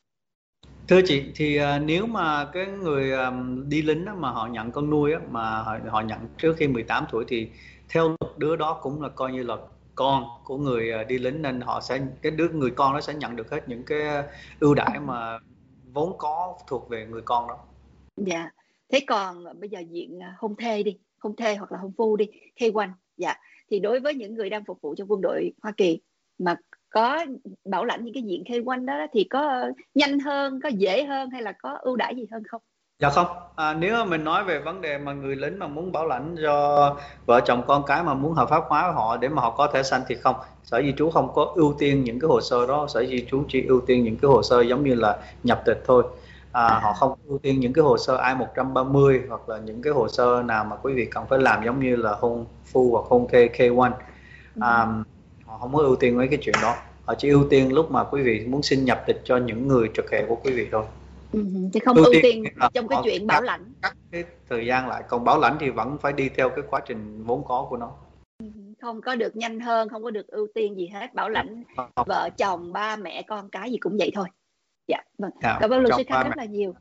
Thưa chị, thì à, nếu mà cái người à, đi lính á, mà họ nhận con nuôi á, mà họ, họ nhận trước khi mười tám tuổi thì theo luật đứa đó cũng là coi như là con của người à, đi lính, nên họ sẽ, cái đứa người con đó sẽ nhận được hết những cái ưu Ừ. đãi mà vốn có thuộc về người con đó. Dạ. Thế còn bây giờ diện à, hôn thê đi, hôn thê hoặc là hôn phu đi, K một. Dạ. Thì đối với những người đang phục vụ cho quân đội Hoa Kỳ mà có bảo lãnh những cái diện K một đó thì có nhanh hơn, có dễ hơn hay là có ưu đãi gì hơn không? Dạ không, à, nếu mà mình nói về vấn đề mà người lính mà muốn bảo lãnh cho vợ chồng con cái mà muốn hợp pháp hóa họ để mà họ có thẻ xanh thì không. Sở di trú không có ưu tiên những cái hồ sơ đó, sở di trú chỉ ưu tiên những cái hồ sơ giống như là nhập tịch thôi. À, họ À. không ưu tiên những cái hồ sơ I một ba mươi hoặc là những cái hồ sơ nào mà quý vị cần phải làm giống như là hôn phu hoặc hôn thê K một. Ừ. À, họ không có ưu tiên mấy cái chuyện đó. Họ chỉ ưu tiên lúc mà quý vị muốn xin nhập tịch cho những người trực hệ của quý vị thôi. Ừ. Thì không Ưu ưu tiên tiên là trong cái họ chuyện bảo cắt, lãnh. cắt cái thời gian lại, còn bảo lãnh thì vẫn phải đi theo cái quá trình vốn có của nó. Ừ. Không có được nhanh hơn, không có được ưu tiên gì hết, bảo lãnh vợ chồng, ba mẹ, con cái gì cũng vậy thôi. Dạ, vâng. À, Cảm ơn luật chồng sư Khanh ba rất mẹ. là nhiều.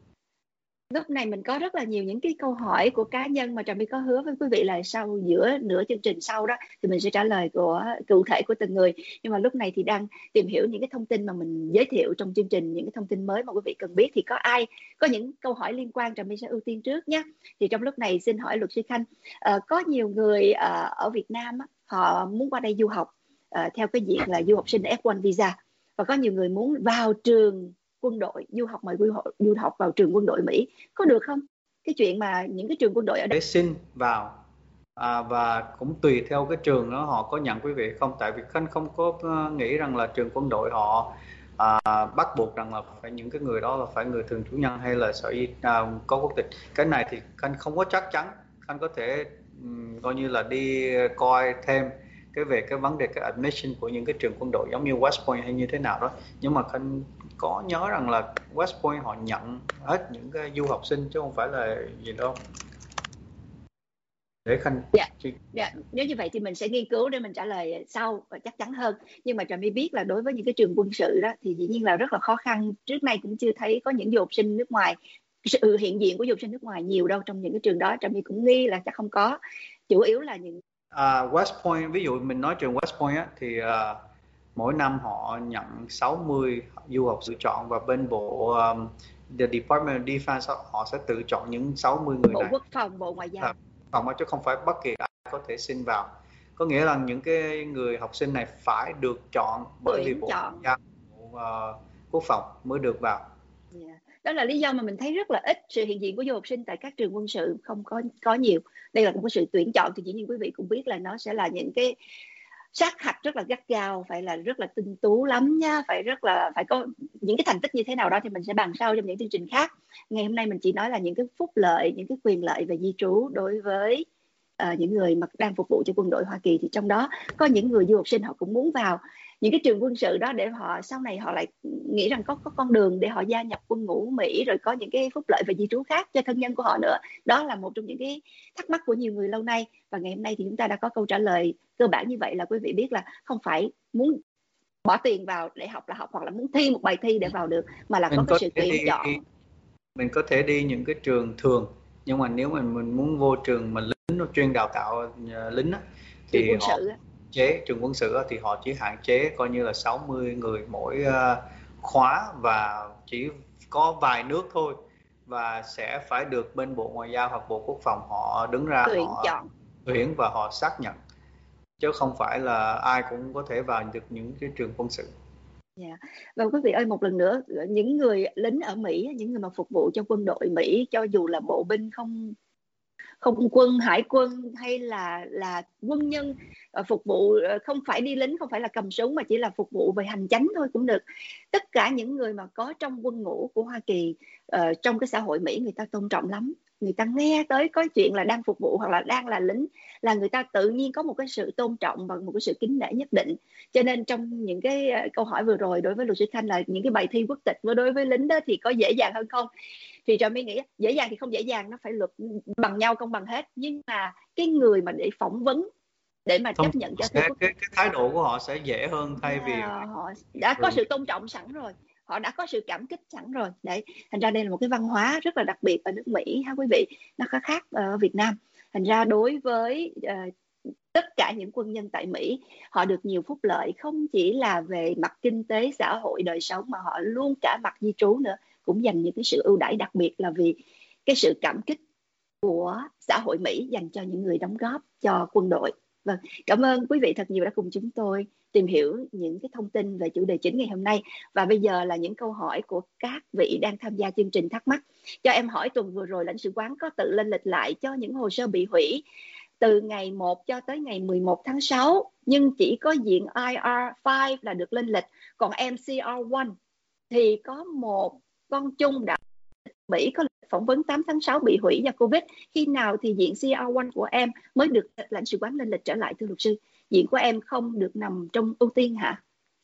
Lúc này mình có rất là nhiều những cái câu hỏi của cá nhân mà Trà My có hứa với quý vị là sau giữa nửa chương trình sau đó thì mình sẽ trả lời của cụ thể của từng người. Nhưng mà lúc này thì đang tìm hiểu những cái thông tin mà mình giới thiệu trong chương trình, những cái thông tin mới mà quý vị cần biết. Thì có ai có những câu hỏi liên quan, Trà My sẽ ưu tiên trước nhé. Thì trong lúc này xin hỏi luật sư Khanh, uh, có nhiều người uh, ở Việt Nam họ muốn qua đây du học uh, theo cái diện là du học sinh F một visa, và có nhiều người muốn vào trường quân đội, du học mời du học, du học vào trường quân đội Mỹ, có được không? Cái chuyện mà những cái trường quân đội ở đây Để xin vào, à, và cũng tùy theo cái trường đó họ có nhận quý vị không. Tại vì Khanh không có ờ, nghĩ rằng là trường quân đội họ à, bắt buộc rằng là phải những cái người đó là phải người thường trú nhân hay là sở di à, có quốc tịch. Cái này thì Khanh không có chắc chắn. Khanh có thể um, coi như là đi coi thêm cái về cái vấn đề cái admission của những cái trường quân đội giống như West Point hay như thế nào đó. Nhưng mà Khanh có nhớ rằng là West Point họ nhận hết những cái du học sinh chứ không phải là gì đâu. Để Khanh Dạ, dạ. Nếu như vậy thì mình sẽ nghiên cứu để mình trả lời sau và chắc chắn hơn. Nhưng mà Trà My biết là đối với những cái trường quân sự đó thì dĩ nhiên là rất là khó khăn. Trước nay cũng chưa thấy có những du học sinh nước ngoài, sự hiện diện của du học sinh nước ngoài nhiều đâu trong những cái trường đó. Trà My cũng nghi là chắc không có. Chủ yếu là những à, West Point, ví dụ mình nói trường West Point á, thì uh, mỗi năm họ nhận sáu mươi du học tự chọn, và bên bộ um, the Department of Defense họ sẽ tự chọn những sáu mươi người Bộ này. Quốc phòng, Bộ Ngoại giao. Phòng chứ không phải bất kỳ ai có thể xin vào. Có nghĩa là những cái người học sinh này phải được chọn bởi vì Tuyển bộ chọn. bộ uh, quốc phòng mới được vào. Yeah. Đó là lý do mà mình thấy rất là ít sự hiện diện của du học sinh tại các trường quân sự, không có có nhiều. Đây là một cái sự tuyển chọn thì dĩ nhiên quý vị cũng biết là nó sẽ là những cái sát hạch rất là gắt gao, phải là rất là tinh tú lắm nha, phải rất là phải có những cái thành tích như thế nào đó thì mình sẽ bàn sau trong những chương trình khác. Ngày hôm nay mình chỉ nói là những cái phúc lợi, những cái quyền lợi về di trú đối với uh, những người mà đang phục vụ cho quân đội Hoa Kỳ. Thì trong đó có những người du học sinh họ cũng muốn vào những cái trường quân sự đó để họ sau này họ lại nghĩ rằng có có con đường để họ gia nhập quân ngũ Mỹ, rồi có những cái phúc lợi về di trú khác cho thân nhân của họ nữa. Đó là một trong những cái thắc mắc của nhiều người lâu nay, và ngày hôm nay thì chúng ta đã có câu trả lời cơ bản như vậy, là quý vị biết là không phải muốn bỏ tiền vào để học là học, hoặc là muốn thi một bài thi để vào được, mà là Mình có cái có sự thể tuyển đi, chọn. mình có thể đi những cái trường thường, nhưng mà nếu mình mình muốn vô trường mà lính nó chuyên đào tạo uh, lính á, Trường thì quân họ sự á. chế trường quân sự á, thì họ chỉ hạn chế coi như là sáu mươi người mỗi uh, khóa, và chỉ có vài nước thôi, và sẽ phải được bên Bộ Ngoại giao hoặc Bộ Quốc phòng họ đứng ra Tuyển họ chọn. tuyển và họ xác nhận, chứ không phải là ai cũng có thể vào được những cái trường quân sự. Yeah. Và quý vị ơi, một lần nữa, những người lính ở Mỹ, những người mà phục vụ cho quân đội Mỹ, cho dù là bộ binh không không quân, hải quân hay là là quân nhân uh, phục vụ, uh, không phải đi lính, không phải là cầm súng, mà chỉ là phục vụ về hành chánh thôi cũng được. Tất cả những người mà có trong quân ngũ của Hoa Kỳ, uh, trong cái xã hội Mỹ, người ta tôn trọng lắm. Người ta nghe tới có chuyện là đang phục vụ hoặc là đang là lính là người ta tự nhiên có một cái sự tôn trọng và một cái sự kính nể nhất định. Cho nên trong những cái uh, câu hỏi vừa rồi đối với luật sư Khanh là những cái bài thi quốc tịch với đối với lính đó thì có dễ dàng hơn không, thì Trà My nghĩ dễ dàng thì không dễ dàng, nó phải luật bằng nhau, công bằng hết. Nhưng mà cái người mà để phỏng vấn, để mà Thông chấp nhận cho thi sẽ, quốc cái, tịch, cái thái độ của họ sẽ dễ hơn thay vì yeah, họ đã có sự tôn trọng sẵn rồi, họ đã có sự cảm kích sẵn rồi. Đấy, thành ra đây là một cái văn hóa rất là đặc biệt ở nước Mỹ ha quý vị, nó có khác ở Việt Nam. Thành ra đối với uh, tất cả những quân nhân tại Mỹ, họ được nhiều phúc lợi, không chỉ là về mặt kinh tế xã hội đời sống, mà họ luôn cả mặt di trú nữa, cũng dành những cái sự ưu đãi đặc biệt là vì cái sự cảm kích của xã hội Mỹ dành cho những người đóng góp cho quân đội. Vâng, cảm ơn quý vị thật nhiều đã cùng chúng tôi tìm hiểu những cái thông tin về chủ đề chính ngày hôm nay. Và bây giờ là những câu hỏi của các vị đang tham gia chương trình thắc mắc. Cho em hỏi, tuần vừa rồi lãnh sự quán có tự lên lịch lại cho những hồ sơ bị hủy từ ngày một cho tới ngày mười một tháng sáu, nhưng chỉ có diện I R năm là được lên lịch, còn em C R một thì có một con chung đã Mỹ có lịch phỏng vấn tám tháng sáu bị hủy do Covid. Khi nào thì diện C R một của em mới được lãnh sự quán lên lịch trở lại thưa luật sư? Diện của em không được nằm trong ưu tiên hả?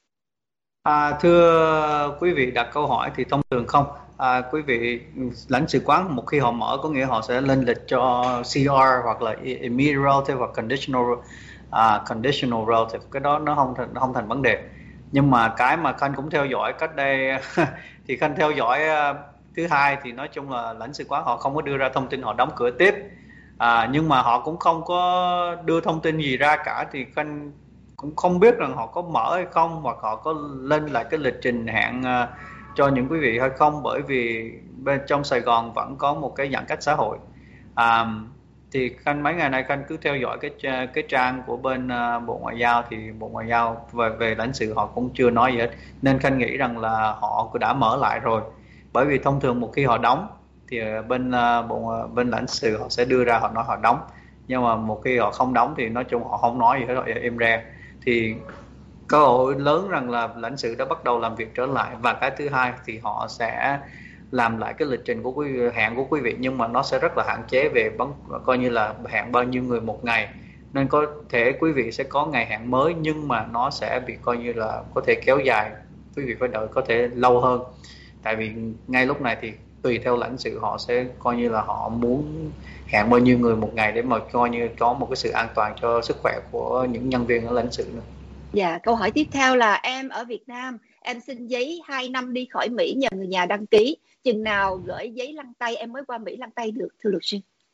À, thưa quý vị đặt câu hỏi thì thông thường không. À, quý vị lãnh sự quán một khi họ mở có nghĩa họ sẽ lên lịch cho C R hoặc là immediate relative hoặc conditional uh, conditional relative. Cái đó nó không thành, nó không thành vấn đề. Nhưng mà cái mà Khanh cũng theo dõi cách đây thì Khanh theo dõi uh, thứ hai thì nói chung là lãnh sự quán họ không có đưa ra thông tin họ đóng cửa tiếp. À, nhưng mà họ cũng không có đưa thông tin gì ra cả, thì Khanh cũng không biết rằng họ có mở hay không, hoặc họ có lên lại cái lịch trình hẹn uh, cho những quý vị hay không, bởi vì bên trong Sài Gòn vẫn có một cái giãn cách xã hội. À, thì Khanh mấy ngày nay Khanh cứ theo dõi cái cái trang của bên uh, Bộ Ngoại giao, thì Bộ Ngoại giao về, về lãnh sự họ cũng chưa nói gì hết, nên Khanh nghĩ rằng là họ đã mở lại rồi. Bởi vì thông thường một khi họ đóng thì bên uh, bộ bên lãnh sự họ sẽ đưa ra họ nói họ đóng, nhưng mà một khi họ không đóng thì nói chung họ không nói gì hết, họ im re. Thì cơ hội lớn rằng là lãnh sự đã bắt đầu làm việc trở lại. Và cái thứ hai thì họ sẽ làm lại cái lịch trình của quý hẹn của quý vị, nhưng mà nó sẽ rất là hạn chế về coi như là hẹn bao nhiêu người một ngày, nên có thể quý vị sẽ có ngày hẹn mới, nhưng mà nó sẽ bị coi như là có thể kéo dài, quý vị phải đợi có thể lâu hơn. Tại vì ngay lúc này thì tùy theo lãnh sự họ sẽ coi như là họ muốn hẹn bao nhiêu người một ngày để mà coi như có một cái sự an toàn cho sức khỏe của những nhân viên ở lãnh sự nữa. Dạ, câu hỏi tiếp theo là em ở Việt Nam, em xin giấy hai năm đi khỏi Mỹ nhờ người nhà đăng ký. Chừng nào gửi giấy lăn tay em mới qua Mỹ lăn tay được, thưa luật sư?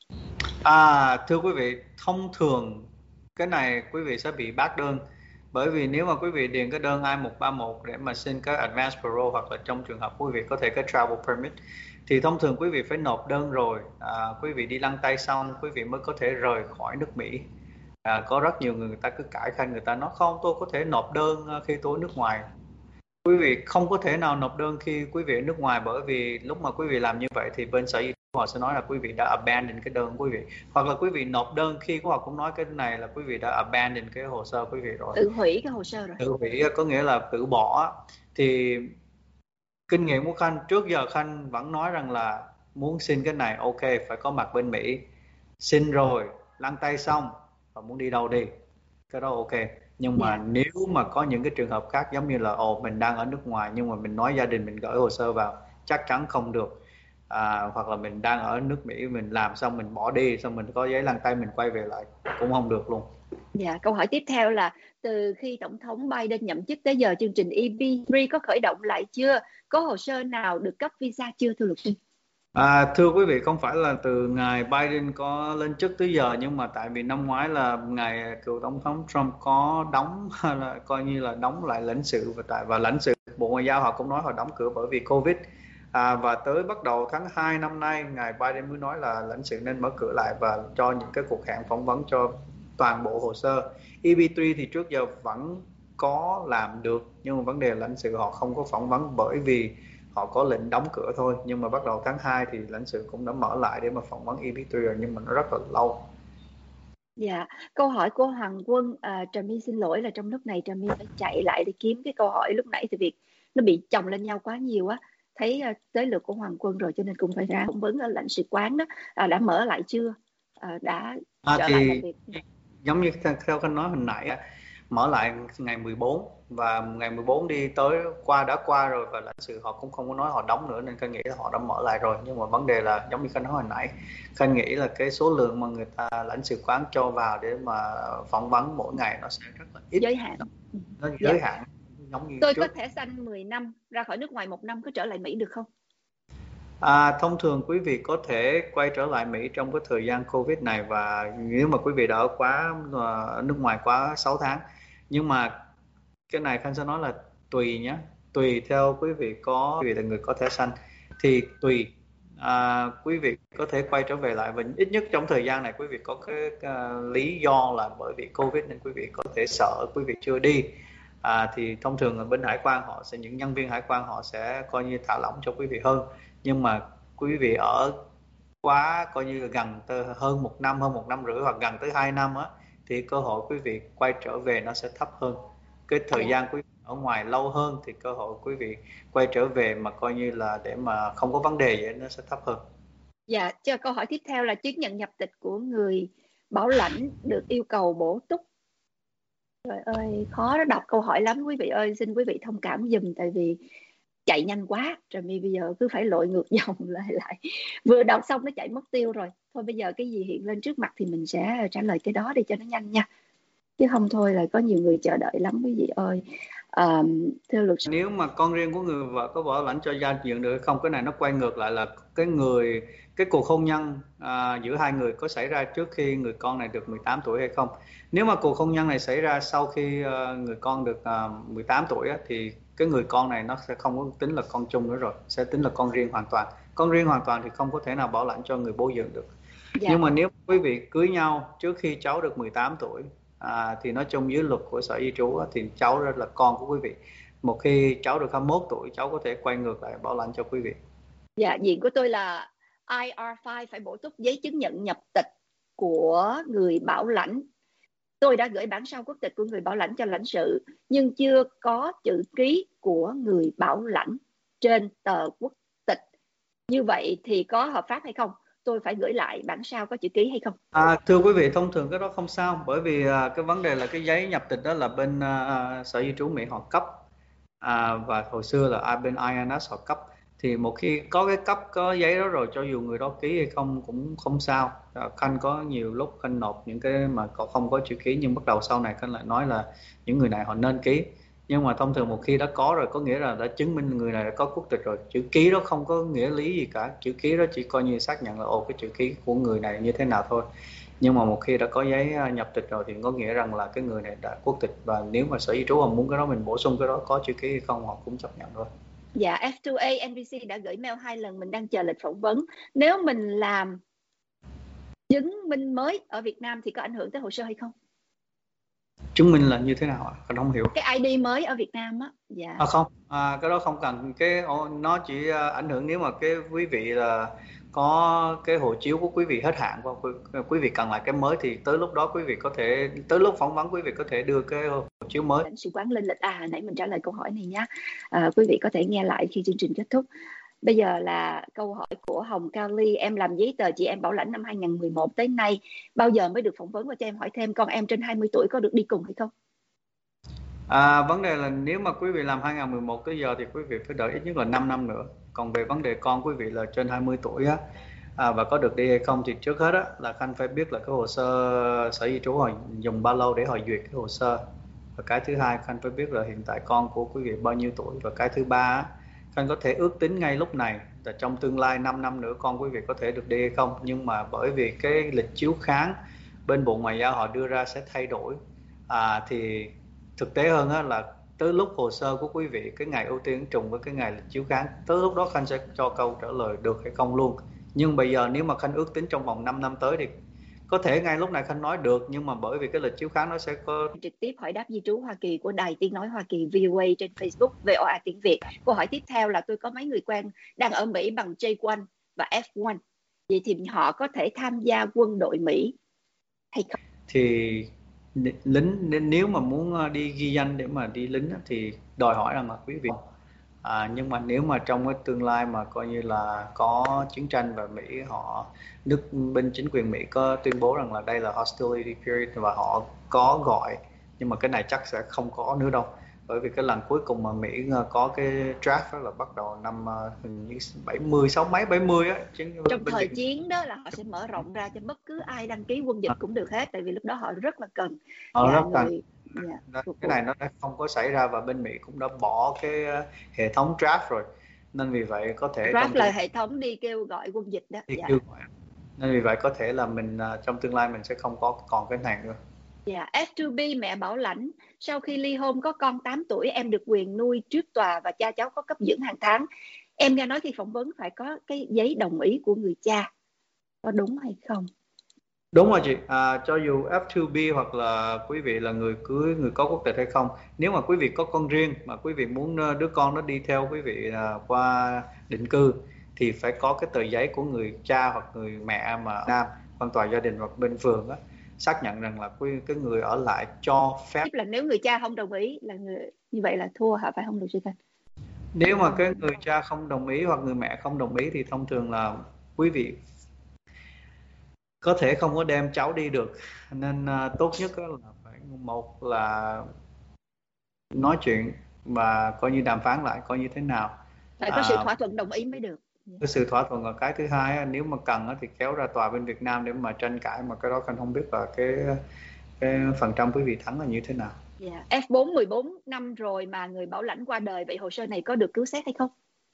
À, thưa quý vị, thông thường cái này quý vị sẽ bị bác đơn. Bởi vì nếu mà quý vị điền cái đơn I một ba một để mà xin cái advance parole, hoặc là trong trường hợp quý vị có thể cái travel permit, thì thông thường quý vị phải nộp đơn rồi, à, quý vị đi lăn tay xong quý vị mới có thể rời khỏi nước Mỹ. À, có rất nhiều người, người ta cứ cãi khanh, người ta nói không, tôi có thể nộp đơn khi tôi ở nước ngoài. Quý vị không có thể nào nộp đơn khi quý vị ở nước ngoài, bởi vì lúc mà quý vị làm như vậy thì bên sở di trú họ sẽ nói là quý vị đã abandon cái đơn của quý vị, hoặc là quý vị nộp đơn khi của họ cũng nói cái này là quý vị đã abandon cái hồ sơ quý vị rồi, Tự hủy cái hồ sơ rồi. tự hủy có nghĩa là tự bỏ. Thì kinh nghiệm của Khanh trước giờ, Khanh vẫn nói rằng là muốn xin cái này ok phải có mặt bên Mỹ, xin rồi lăn tay xong và muốn đi đâu đi, cái đó ok. Nhưng mà Dạ. nếu mà có những cái trường hợp khác, giống như là ồ mình đang ở nước ngoài nhưng mà mình nói gia đình mình gửi hồ sơ vào, chắc chắn không được. À, hoặc là mình đang ở nước Mỹ, mình làm xong mình bỏ đi, xong mình có giấy lăn tay mình quay về lại cũng không được luôn. Dạ, câu hỏi tiếp theo là từ khi Tổng thống Biden nhậm chức tới giờ, chương trình E B ba có khởi động lại chưa? Có hồ sơ nào được cấp visa chưa, thưa luật sư? À, thưa quý vị, không phải là từ ngày Biden có lên chức tới giờ, nhưng mà tại vì năm ngoái là ngày cựu tổng thống Trump có đóng là coi như là đóng lại lãnh sự, và tại và lãnh sự Bộ Ngoại giao họ cũng nói họ đóng cửa bởi vì Covid. À, và tới bắt đầu tháng hai năm nay, ngài Biden mới nói là lãnh sự nên mở cửa lại và cho những cái cuộc hẹn phỏng vấn cho toàn bộ hồ sơ. E B ba thì trước giờ vẫn có làm được, nhưng mà vấn đề lãnh sự họ không có phỏng vấn bởi vì họ có lệnh đóng cửa thôi. Nhưng mà bắt đầu tháng hai thì lãnh sự cũng đã mở lại để mà phỏng vấn E B ba rồi, nhưng mà nó rất là lâu. Dạ, câu hỏi của Hoàng Quân, à, Trà My xin lỗi là trong lúc này Trà My phải chạy lại để kiếm cái câu hỏi lúc nãy, thì việc nó bị chồng lên nhau quá nhiều á. Thấy à, tới lượt của Hoàng Quân rồi cho nên cũng phải ra phỏng vấn ở lãnh sự quán đó. À, đã mở lại chưa? À, đã À, trở lại làm thì việc? giống như theo Khanh nói hồi nãy, mở lại ngày mười bốn, và ngày mười bốn đi tới qua đã qua rồi, và lãnh sự họ cũng không có nói họ đóng nữa, nên Khanh nghĩ là họ đã mở lại rồi. Nhưng mà vấn đề là giống như Khanh nói hồi nãy, Khanh nghĩ là cái số lượng mà người ta lãnh sự quán cho vào để mà phỏng vấn mỗi ngày nó sẽ rất là ít, Giới hạn. nó Dạ. giới hạn giống như Tôi có trước. thẻ xanh mười năm, ra khỏi nước ngoài một năm, có trở lại Mỹ được không? À, thông thường quý vị có thể quay trở lại Mỹ trong cái thời gian Covid này, và nếu mà quý vị đã ở quá ở nước ngoài quá sáu tháng. Nhưng mà cái này Khanh sẽ nói là tùy nhé, tùy theo quý vị có quý vị là người có thẻ xanh thì tùy, à, quý vị có thể quay trở về lại, và ít nhất trong thời gian này quý vị có cái uh, lý do là bởi vì Covid nên quý vị có thể sợ quý vị chưa đi. À, thì thông thường ở bên hải quan họ sẽ những nhân viên hải quan họ sẽ coi như thả lỏng cho quý vị hơn. Nhưng mà quý vị ở quá coi như là gần tới hơn một năm, hơn một năm rưỡi hoặc gần tới hai năm á, thì cơ hội quý vị quay trở về nó sẽ thấp hơn. Cái thời Dạ. gian quý vị ở ngoài lâu hơn thì cơ hội quý vị quay trở về mà coi như là để mà không có vấn đề vậy nó sẽ thấp hơn. Dạ, cho câu hỏi tiếp theo là chứng nhận nhập tịch của người bảo lãnh được yêu cầu bổ túc. Trời ơi, khó đó, đọc câu hỏi lắm quý vị ơi, xin quý vị thông cảm giùm, tại vì chạy nhanh quá rồi mi bây giờ cứ phải lội ngược dòng lại lại vừa đọc xong nó chạy mất tiêu rồi. Thôi bây giờ cái gì hiện lên trước mặt thì mình sẽ trả lời cái đó để cho nó nhanh nha, chứ không thôi là có nhiều người chờ đợi lắm quý vị ơi. À, thưa luật sư. Nếu mà con riêng của người vợ có bảo lãnh cho gia dựng được hay không, cái này nó quay ngược lại là cái người cái cuộc hôn nhân à, giữa hai người có xảy ra trước khi người con này được mười tám tuổi hay không. Nếu mà cuộc hôn nhân này xảy ra sau khi uh, người con được uh, mười tám tuổi á, thì cái người con này nó sẽ không có tính là con chung nữa rồi, sẽ tính là con riêng hoàn toàn. Con riêng hoàn toàn thì không có thể nào bảo lãnh cho người bố dưỡng được. Dạ. Nhưng mà nếu quý vị cưới nhau trước khi cháu được mười tám tuổi, à, thì nói chung dưới luật của sở di trú thì cháu rất là con của quý vị. Một khi cháu được hai mươi mốt tuổi, cháu có thể quay ngược lại bảo lãnh cho quý vị. Dạ, diện của tôi là I R năm phải bổ túc giấy chứng nhận nhập tịch của người bảo lãnh. Tôi đã gửi bản sao quốc tịch của người bảo lãnh cho lãnh sự, nhưng chưa có chữ ký của người bảo lãnh trên tờ quốc tịch. Như vậy thì có hợp pháp hay không? tôi phải gửi lại bản sao có chữ ký hay không? À, thưa quý vị, thông thường cái đó không sao, bởi vì à, cái vấn đề là cái giấy nhập tịch đó là bên à, Sở Di trú Mỹ họ cấp, à, và hồi xưa là à, bên i en ét họ cấp. Thì một khi có cái cấp, có giấy đó rồi, cho dù người đó ký hay không cũng không sao. À, Khanh có nhiều lúc Khanh nộp những cái mà có không có chữ ký, nhưng bắt đầu sau này Khanh lại nói là những người này họ nên ký. Nhưng mà thông thường một khi đã có rồi, có nghĩa là đã chứng minh người này đã có quốc tịch rồi. Chữ ký đó không có nghĩa lý gì cả, chữ ký đó chỉ coi như xác nhận là ồ cái chữ ký của người này như thế nào thôi. Nhưng mà một khi đã có giấy nhập tịch rồi thì có nghĩa rằng là cái người này đã quốc tịch, và nếu mà Sở Di trú họ muốn cái đó mình bổ sung cái đó có chữ ký hay không họ cũng chấp nhận thôi. Dạ, ép hai a en bê xê đã gửi mail hai lần, mình đang chờ lịch phỏng vấn. Nếu mình làm chứng minh mới ở Việt Nam thì có ảnh hưởng tới hồ sơ hay không? Chứng minh là như thế nào ạ? Con không hiểu. Cái i đê mới ở Việt Nam á. Dạ. À không, à, cái đó không cần. Cái nó chỉ ảnh hưởng nếu mà cái quý vị là có cái hộ chiếu của quý vị hết hạn, và quý, quý vị cần lại cái mới thì tới lúc đó quý vị có thể, tới lúc phỏng vấn quý vị có thể đưa cái hộ chiếu mới. Lãnh sự quán lên lịch. À, nãy mình trả lời câu hỏi này nhé. À, quý vị có thể nghe lại khi chương trình kết thúc. Bây giờ là câu hỏi của Hồng Cao Ly. Em làm giấy tờ chị em bảo lãnh năm hai không một một tới nay, bao giờ mới được phỏng vấn? Và cho em hỏi thêm, con em trên hai mươi tuổi có được đi cùng hay không? À, vấn đề là nếu mà quý vị làm hai không một một tới giờ thì quý vị phải đợi ít nhất là năm năm nữa. Còn về vấn đề con quý vị là trên hai mươi tuổi á, à, và có được đi hay không thì trước hết á là Khanh phải biết là cái hồ sơ Sở Di trú họ dùng bao lâu để họ duyệt cái hồ sơ. Và cái thứ hai, Khanh phải biết là hiện tại con của quý vị bao nhiêu tuổi. Và cái thứ ba á, Khanh có thể ước tính ngay lúc này là trong tương lai năm năm nữa con quý vị có thể được đi hay không. Nhưng mà bởi vì cái lịch chiếu kháng bên Bộ Ngoại giao họ đưa ra sẽ thay đổi, à, thì thực tế hơn á, là tới lúc hồ sơ của quý vị cái ngày ưu tiên trùng với cái ngày lịch chiếu kháng, tới lúc đó Khanh sẽ cho câu trả lời được hay không luôn. Nhưng bây giờ nếu mà Khanh ước tính trong vòng năm năm tới thì có thể ngay lúc này Khanh nói được, nhưng mà bởi vì cái lịch chiếu kháng nó sẽ có. Trực tiếp hỏi đáp di trú Hoa Kỳ của Đài Tiếng Nói Hoa Kỳ vê o a trên Facebook vê o a tiếng Việt. Câu hỏi tiếp theo là tôi có mấy người quen đang ở Mỹ bằng J một và F một. Vậy thì họ có thể tham gia quân đội Mỹ hay không? Thì lính, nếu mà muốn đi ghi danh để mà đi lính thì đòi hỏi rằng là quý vị, à, nhưng mà nếu mà trong cái tương lai mà coi như là có chiến tranh và Mỹ họ nước bên chính quyền Mỹ có tuyên bố rằng là đây là hostility period và họ có gọi, nhưng mà cái này chắc sẽ không có nữa đâu, bởi vì cái lần cuối cùng mà Mỹ có cái draft đó là bắt đầu năm hình như bảy mươi sáu mấy bảy mươi á. Trong thời chiến đó là họ sẽ mở rộng ra cho bất cứ ai đăng ký quân dịch cũng được hết, tại vì lúc đó họ rất là cần họ rất người, cần. dạ, Cái này nó đã không có xảy ra và bên Mỹ cũng đã bỏ cái hệ thống draft rồi, nên vì vậy có thể draft là hệ thống đi kêu gọi quân dịch đó. đi Dạ. kêu gọi. Nên vì vậy có thể là mình trong tương lai mình sẽ không có còn cái này nữa. Dạ, ép hai bê mẹ bảo lãnh sau khi ly hôn có con tám tuổi, em được quyền nuôi trước tòa và cha cháu có cấp dưỡng hàng tháng. Em nghe nói khi phỏng vấn phải có cái giấy đồng ý của người cha, có đúng hay không? Đúng rồi chị, à, cho dù ép hai bê hoặc là quý vị là người cưới, người có quốc tịch hay không, nếu mà quý vị có con riêng mà quý vị muốn đứa con nó đi theo quý vị qua định cư thì phải có cái tờ giấy của người cha hoặc người mẹ mà nam, quan tòa gia đình hoặc bên phường á, xác nhận rằng là quý, cái người ở lại cho phép. Là nếu người cha không đồng ý là người như vậy là thua hả, phải không được sư Khanh? Nếu mà cái người cha không đồng ý hoặc người mẹ không đồng ý thì thông thường là quý vị có thể không có đem cháu đi được, nên uh, tốt nhất là phải, một là nói chuyện và coi như đàm phán lại coi như thế nào, phải có à, sự thỏa thuận đồng ý mới được. Cái sự thỏa thuận là cái thứ hai. Nếu mà cần thì kéo ra tòa bên Việt Nam để mà tranh cãi, mà cái đó Khanh không biết là cái cái phần trăm quý vị thắng là như thế nào. Yeah. ép bốn mười bốn năm rồi mà người bảo lãnh qua đời, vậy hồ sơ này có được cứu xét hay không?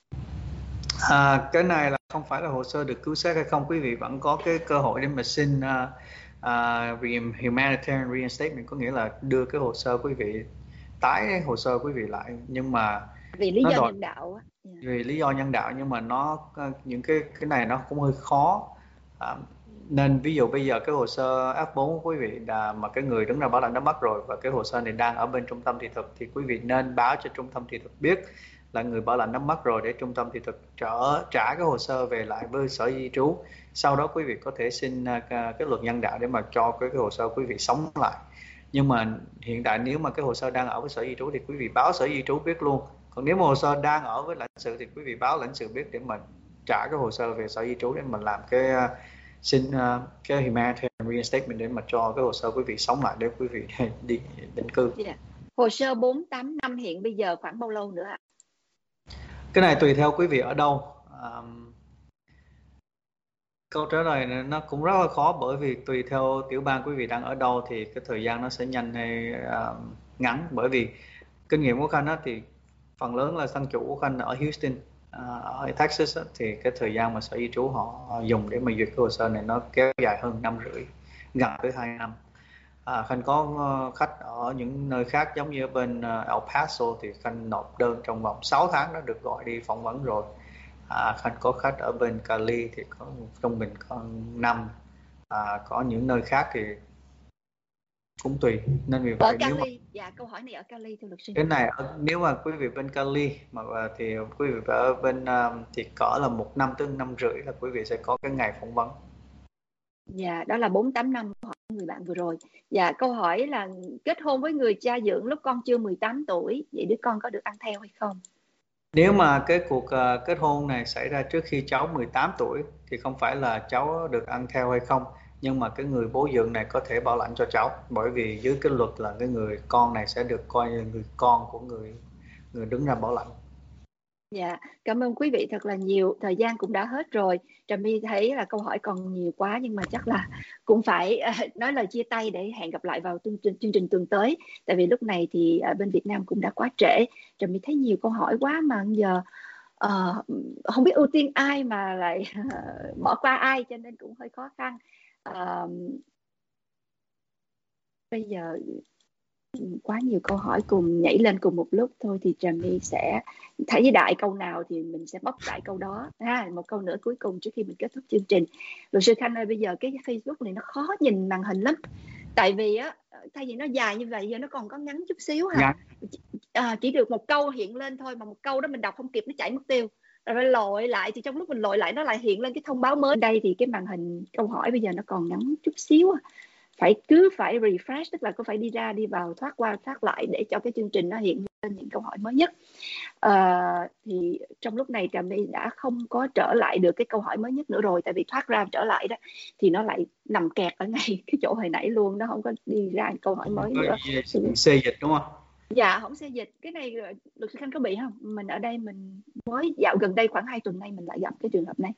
À, cái này là không phải là hồ sơ được cứu xét hay không, quý vị vẫn có cái cơ hội để mà xin uh, uh, humanitarian reinstatement, có nghĩa là đưa cái hồ sơ quý vị, tái hồ sơ quý vị lại, nhưng mà vì lý do đòi, nhân đạo á. Yeah. Vì lý do nhân đạo, nhưng mà nó những cái cái này nó cũng hơi khó, à, nên ví dụ bây giờ cái hồ sơ ép bốn của quý vị là mà cái người đứng ra bảo lãnh đã mất rồi và cái hồ sơ này đang ở bên trung tâm thị thực thì quý vị nên báo cho trung tâm thị thực biết là người bảo lãnh đã mất rồi, để trung tâm thị thực trở trả cái hồ sơ về lại với Sở Di trú. Sau đó quý vị có thể xin cái luật nhân đạo để mà cho cái, cái hồ sơ quý vị sống lại. Nhưng mà hiện tại nếu mà cái hồ sơ đang ở với Sở Di trú thì quý vị báo Sở Di trú biết luôn. Còn nếu mà hồ sơ đang ở với lãnh sự thì quý vị báo lãnh sự biết để mà trả cái hồ sơ về sở di trú để mình làm cái uh, xin uh, cái humanitarian reinstatement để mà cho cái hồ sơ quý vị sống lại để quý vị đi định cư. Yeah. Hồ sơ bốn tám năm hiện bây giờ khoảng bao lâu nữa ạ? Cái này tùy theo quý vị ở đâu. Um, câu trả lời này nó cũng rất là khó, bởi vì tùy theo tiểu bang quý vị đang ở đâu thì cái thời gian nó sẽ nhanh hay uh, ngắn. Bởi vì kinh nghiệm của Khanh á, thì phần lớn là thân chủ của Khanh ở Houston, uh, ở Texas á, thì cái thời gian mà sở di trú họ, họ dùng để mà duyệt cái hồ sơ này nó kéo dài hơn năm rưỡi, gần tới hai năm. À, Khanh có khách ở những nơi khác giống như ở bên uh, El Paso thì Khanh nộp đơn trong vòng sáu tháng đã được gọi đi phỏng vấn rồi. À, Khanh có khách ở bên Cali thì có trung bình có năm. À, có những nơi khác thì cũng tùy, nên vì vậy Ở nếu mà Cali, dạ câu hỏi này ở Cali thưa luật sư. cái này nếu mà quý vị bên Cali mà thì quý vị ở bên um, thì cỡ là một năm tới năm rưỡi là quý vị sẽ có cái ngày phỏng vấn. Dạ, đó là bốn tám năm của người bạn vừa rồi. Dạ, câu hỏi là kết hôn với người cha dưỡng lúc con chưa mười tám tuổi, vậy đứa con có được ăn theo hay không? Nếu mà cái cuộc uh, kết hôn này xảy ra trước khi cháu mười tám tuổi thì không phải là cháu được ăn theo hay không, nhưng mà cái người bố dưỡng này có thể bảo lãnh cho cháu, bởi vì dưới cái luật là cái người con này sẽ được coi như người con của người người đứng ra bảo lãnh. Dạ, cảm ơn quý vị thật là nhiều. Thời gian cũng đã hết rồi. Trà My thấy là câu hỏi còn nhiều quá, nhưng mà chắc là cũng phải uh, nói lời chia tay để hẹn gặp lại vào chương trình, chương trình tuần tới. Tại vì lúc này thì uh, bên Việt Nam cũng đã quá trễ. Trà My thấy nhiều câu hỏi quá mà giờ uh, không biết ưu tiên ai mà lại uh, bỏ qua ai, cho nên cũng hơi khó khăn. Uh, bây giờ quá nhiều câu hỏi cùng nhảy lên cùng một lúc thôi thì Trà My sẽ thấy đại câu nào thì mình sẽ bóc đại câu đó. À, một câu nữa cuối cùng trước khi mình kết thúc chương trình. Luật sư Khanh ơi, bây giờ cái Facebook này nó khó nhìn màn hình lắm, tại vì á thay vì nó dài như vậy giờ nó còn có ngắn chút xíu hả? À, chỉ được một câu hiện lên thôi, mà một câu đó mình đọc không kịp nó chảy mất tiêu, rồi phải lội lại, thì trong lúc mình lội lại nó lại hiện lên cái thông báo mới. Đây thì cái màn hình câu hỏi bây giờ nó còn ngắn chút xíu à. Phải cứ phải refresh, tức là có phải đi ra đi vào, thoát qua thoát lại để cho cái chương trình nó hiện lên những câu hỏi mới nhất. À, thì trong lúc này Trà My đã không có trở lại được cái câu hỏi mới nhất nữa rồi, tại vì thoát ra trở lại đó thì nó lại nằm kẹt ở ngay cái chỗ hồi nãy luôn, nó không có đi ra câu hỏi mới nữa. Xê dịch đúng không? Dạ không xê dịch. Cái này luật sư Khanh có bị không? Mình ở đây mình mới dạo gần đây khoảng hai tuần nay mình lại gặp cái trường hợp này.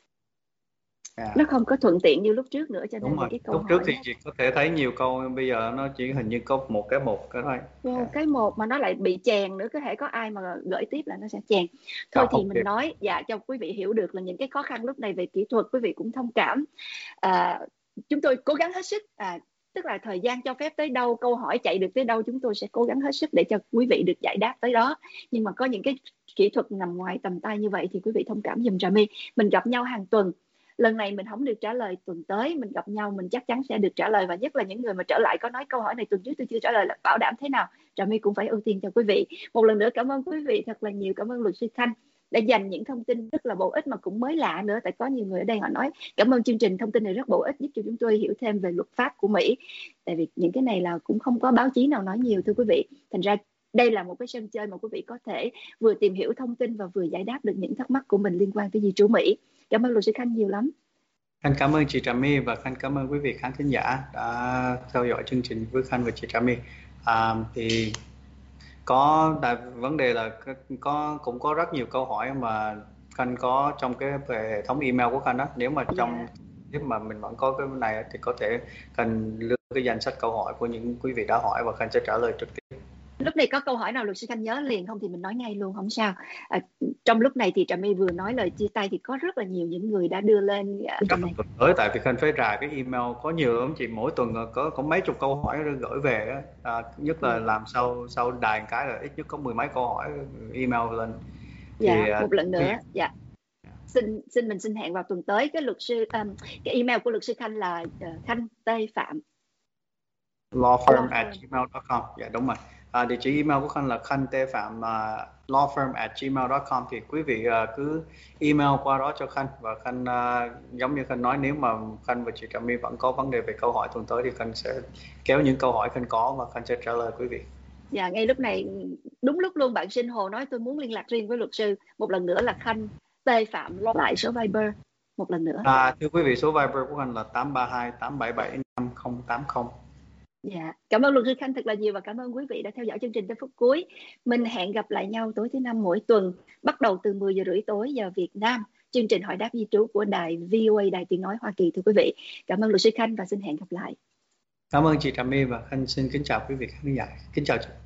À. Nó không có thuận tiện như lúc trước nữa, cho nên đúng rồi. cái câu lúc hỏi trước thì chị có thể thấy nhiều câu, bây giờ nó chỉ hình như có một cái một cái thôi. Một cái một mà nó lại bị chèn nữa, có thể có ai mà gửi tiếp là nó sẽ chèn. Thôi Đó, thì okay. Mình nói dạ cho quý vị hiểu được là những cái khó khăn lúc này về kỹ thuật, quý vị cũng thông cảm. À, chúng tôi cố gắng hết sức, à, tức là thời gian cho phép tới đâu, câu hỏi chạy được tới đâu, chúng tôi sẽ cố gắng hết sức để cho quý vị được giải đáp tới đó. Nhưng mà có những cái kỹ thuật nằm ngoài tầm tay như vậy thì quý vị thông cảm giùm Trà My. Mình gặp nhau hàng tuần, lần này mình không được trả lời, tuần tới mình gặp nhau mình chắc chắn sẽ được trả lời. Và nhất là những người mà trở lại có nói câu hỏi này tuần trước tôi chưa trả lời, là bảo đảm thế nào Trà My cũng phải ưu tiên cho quý vị. Một lần nữa cảm ơn quý vị thật là nhiều. Cảm ơn luật sư Khanh đã dành những thông tin rất là bổ ích mà cũng mới lạ nữa, tại có nhiều người ở đây họ nói cảm ơn chương trình, thông tin này rất bổ ích giúp cho chúng tôi hiểu thêm về luật pháp của Mỹ, tại vì những cái này là cũng không có báo chí nào nói nhiều thưa quý vị. Thành ra đây là một cái sân chơi mà quý vị có thể vừa tìm hiểu thông tin và vừa giải đáp được những thắc mắc của mình liên quan tới di trú Mỹ. Cảm ơn luật sư Khanh nhiều lắm. Khanh cảm ơn chị Trà My và Khanh cảm ơn quý vị khán thính giả đã theo dõi chương trình với Khanh và chị Trà My. À, thì có tại vấn đề là có cũng có rất nhiều câu hỏi mà Khanh có trong cái về hệ thống email của Khanh đó. Nếu mà trong yeah. nếu mà mình vẫn có cái này thì có thể Khanh lưu cái danh sách câu hỏi của những quý vị đã hỏi và Khanh sẽ trả lời trực tiếp. Lúc này có câu hỏi nào luật sư Khanh nhớ liền không thì mình nói ngay luôn, không sao. À, trong lúc này thì Trà My vừa nói lời chia tay thì có rất là nhiều những người đã đưa lên uh, này. Tới tại vì Khanh phải rà cái email có nhiều lắm chị, mỗi tuần có có mấy chục câu hỏi gửi về à, nhất là ừ. làm sau sau đài một cái là ít nhất có mười mấy câu hỏi email lên. Dạ, thì, một uh, lần nữa thì... dạ. Xin xin mình xin hẹn vào tuần tới. Cái luật sư um, cái email của luật sư Khanh là uh, Khanh T Phạm lawfirm at gmail dot com. Dạ đúng rồi. À, địa chỉ email của Khanh là khanh t phạm uh, lawfirm at gmail dot com. Thì quý vị uh, cứ email qua đó cho Khanh, và Khanh uh, giống như Khanh nói, nếu mà Khanh và chị Trà My vẫn có vấn đề về câu hỏi tuần tới thì Khanh sẽ kéo những câu hỏi Khanh có và Khanh sẽ trả lời quý vị. Dạ, ngay lúc này đúng lúc luôn bạn Sinh Hồ nói tôi muốn liên lạc riêng với luật sư. Một lần nữa là khanh Tê Phạm lại số Viber một lần nữa. À, thưa quý vị, số Viber của Khanh là tám ba hai tám bảy bảy năm không tám không. Dạ, cảm ơn luật sư Khanh thật là nhiều và cảm ơn quý vị đã theo dõi chương trình tới phút cuối. Mình hẹn gặp lại nhau tối thứ năm mỗi tuần, bắt đầu từ mười giờ rưỡi tối giờ Việt Nam. Chương trình Hỏi đáp di trú của đài vê o a, đài tiếng nói Hoa Kỳ, thưa quý vị. Cảm ơn luật sư Khanh và xin hẹn gặp lại. Cảm ơn chị Trà My và Khanh xin kính chào quý vị khán giả. Kính chào chị.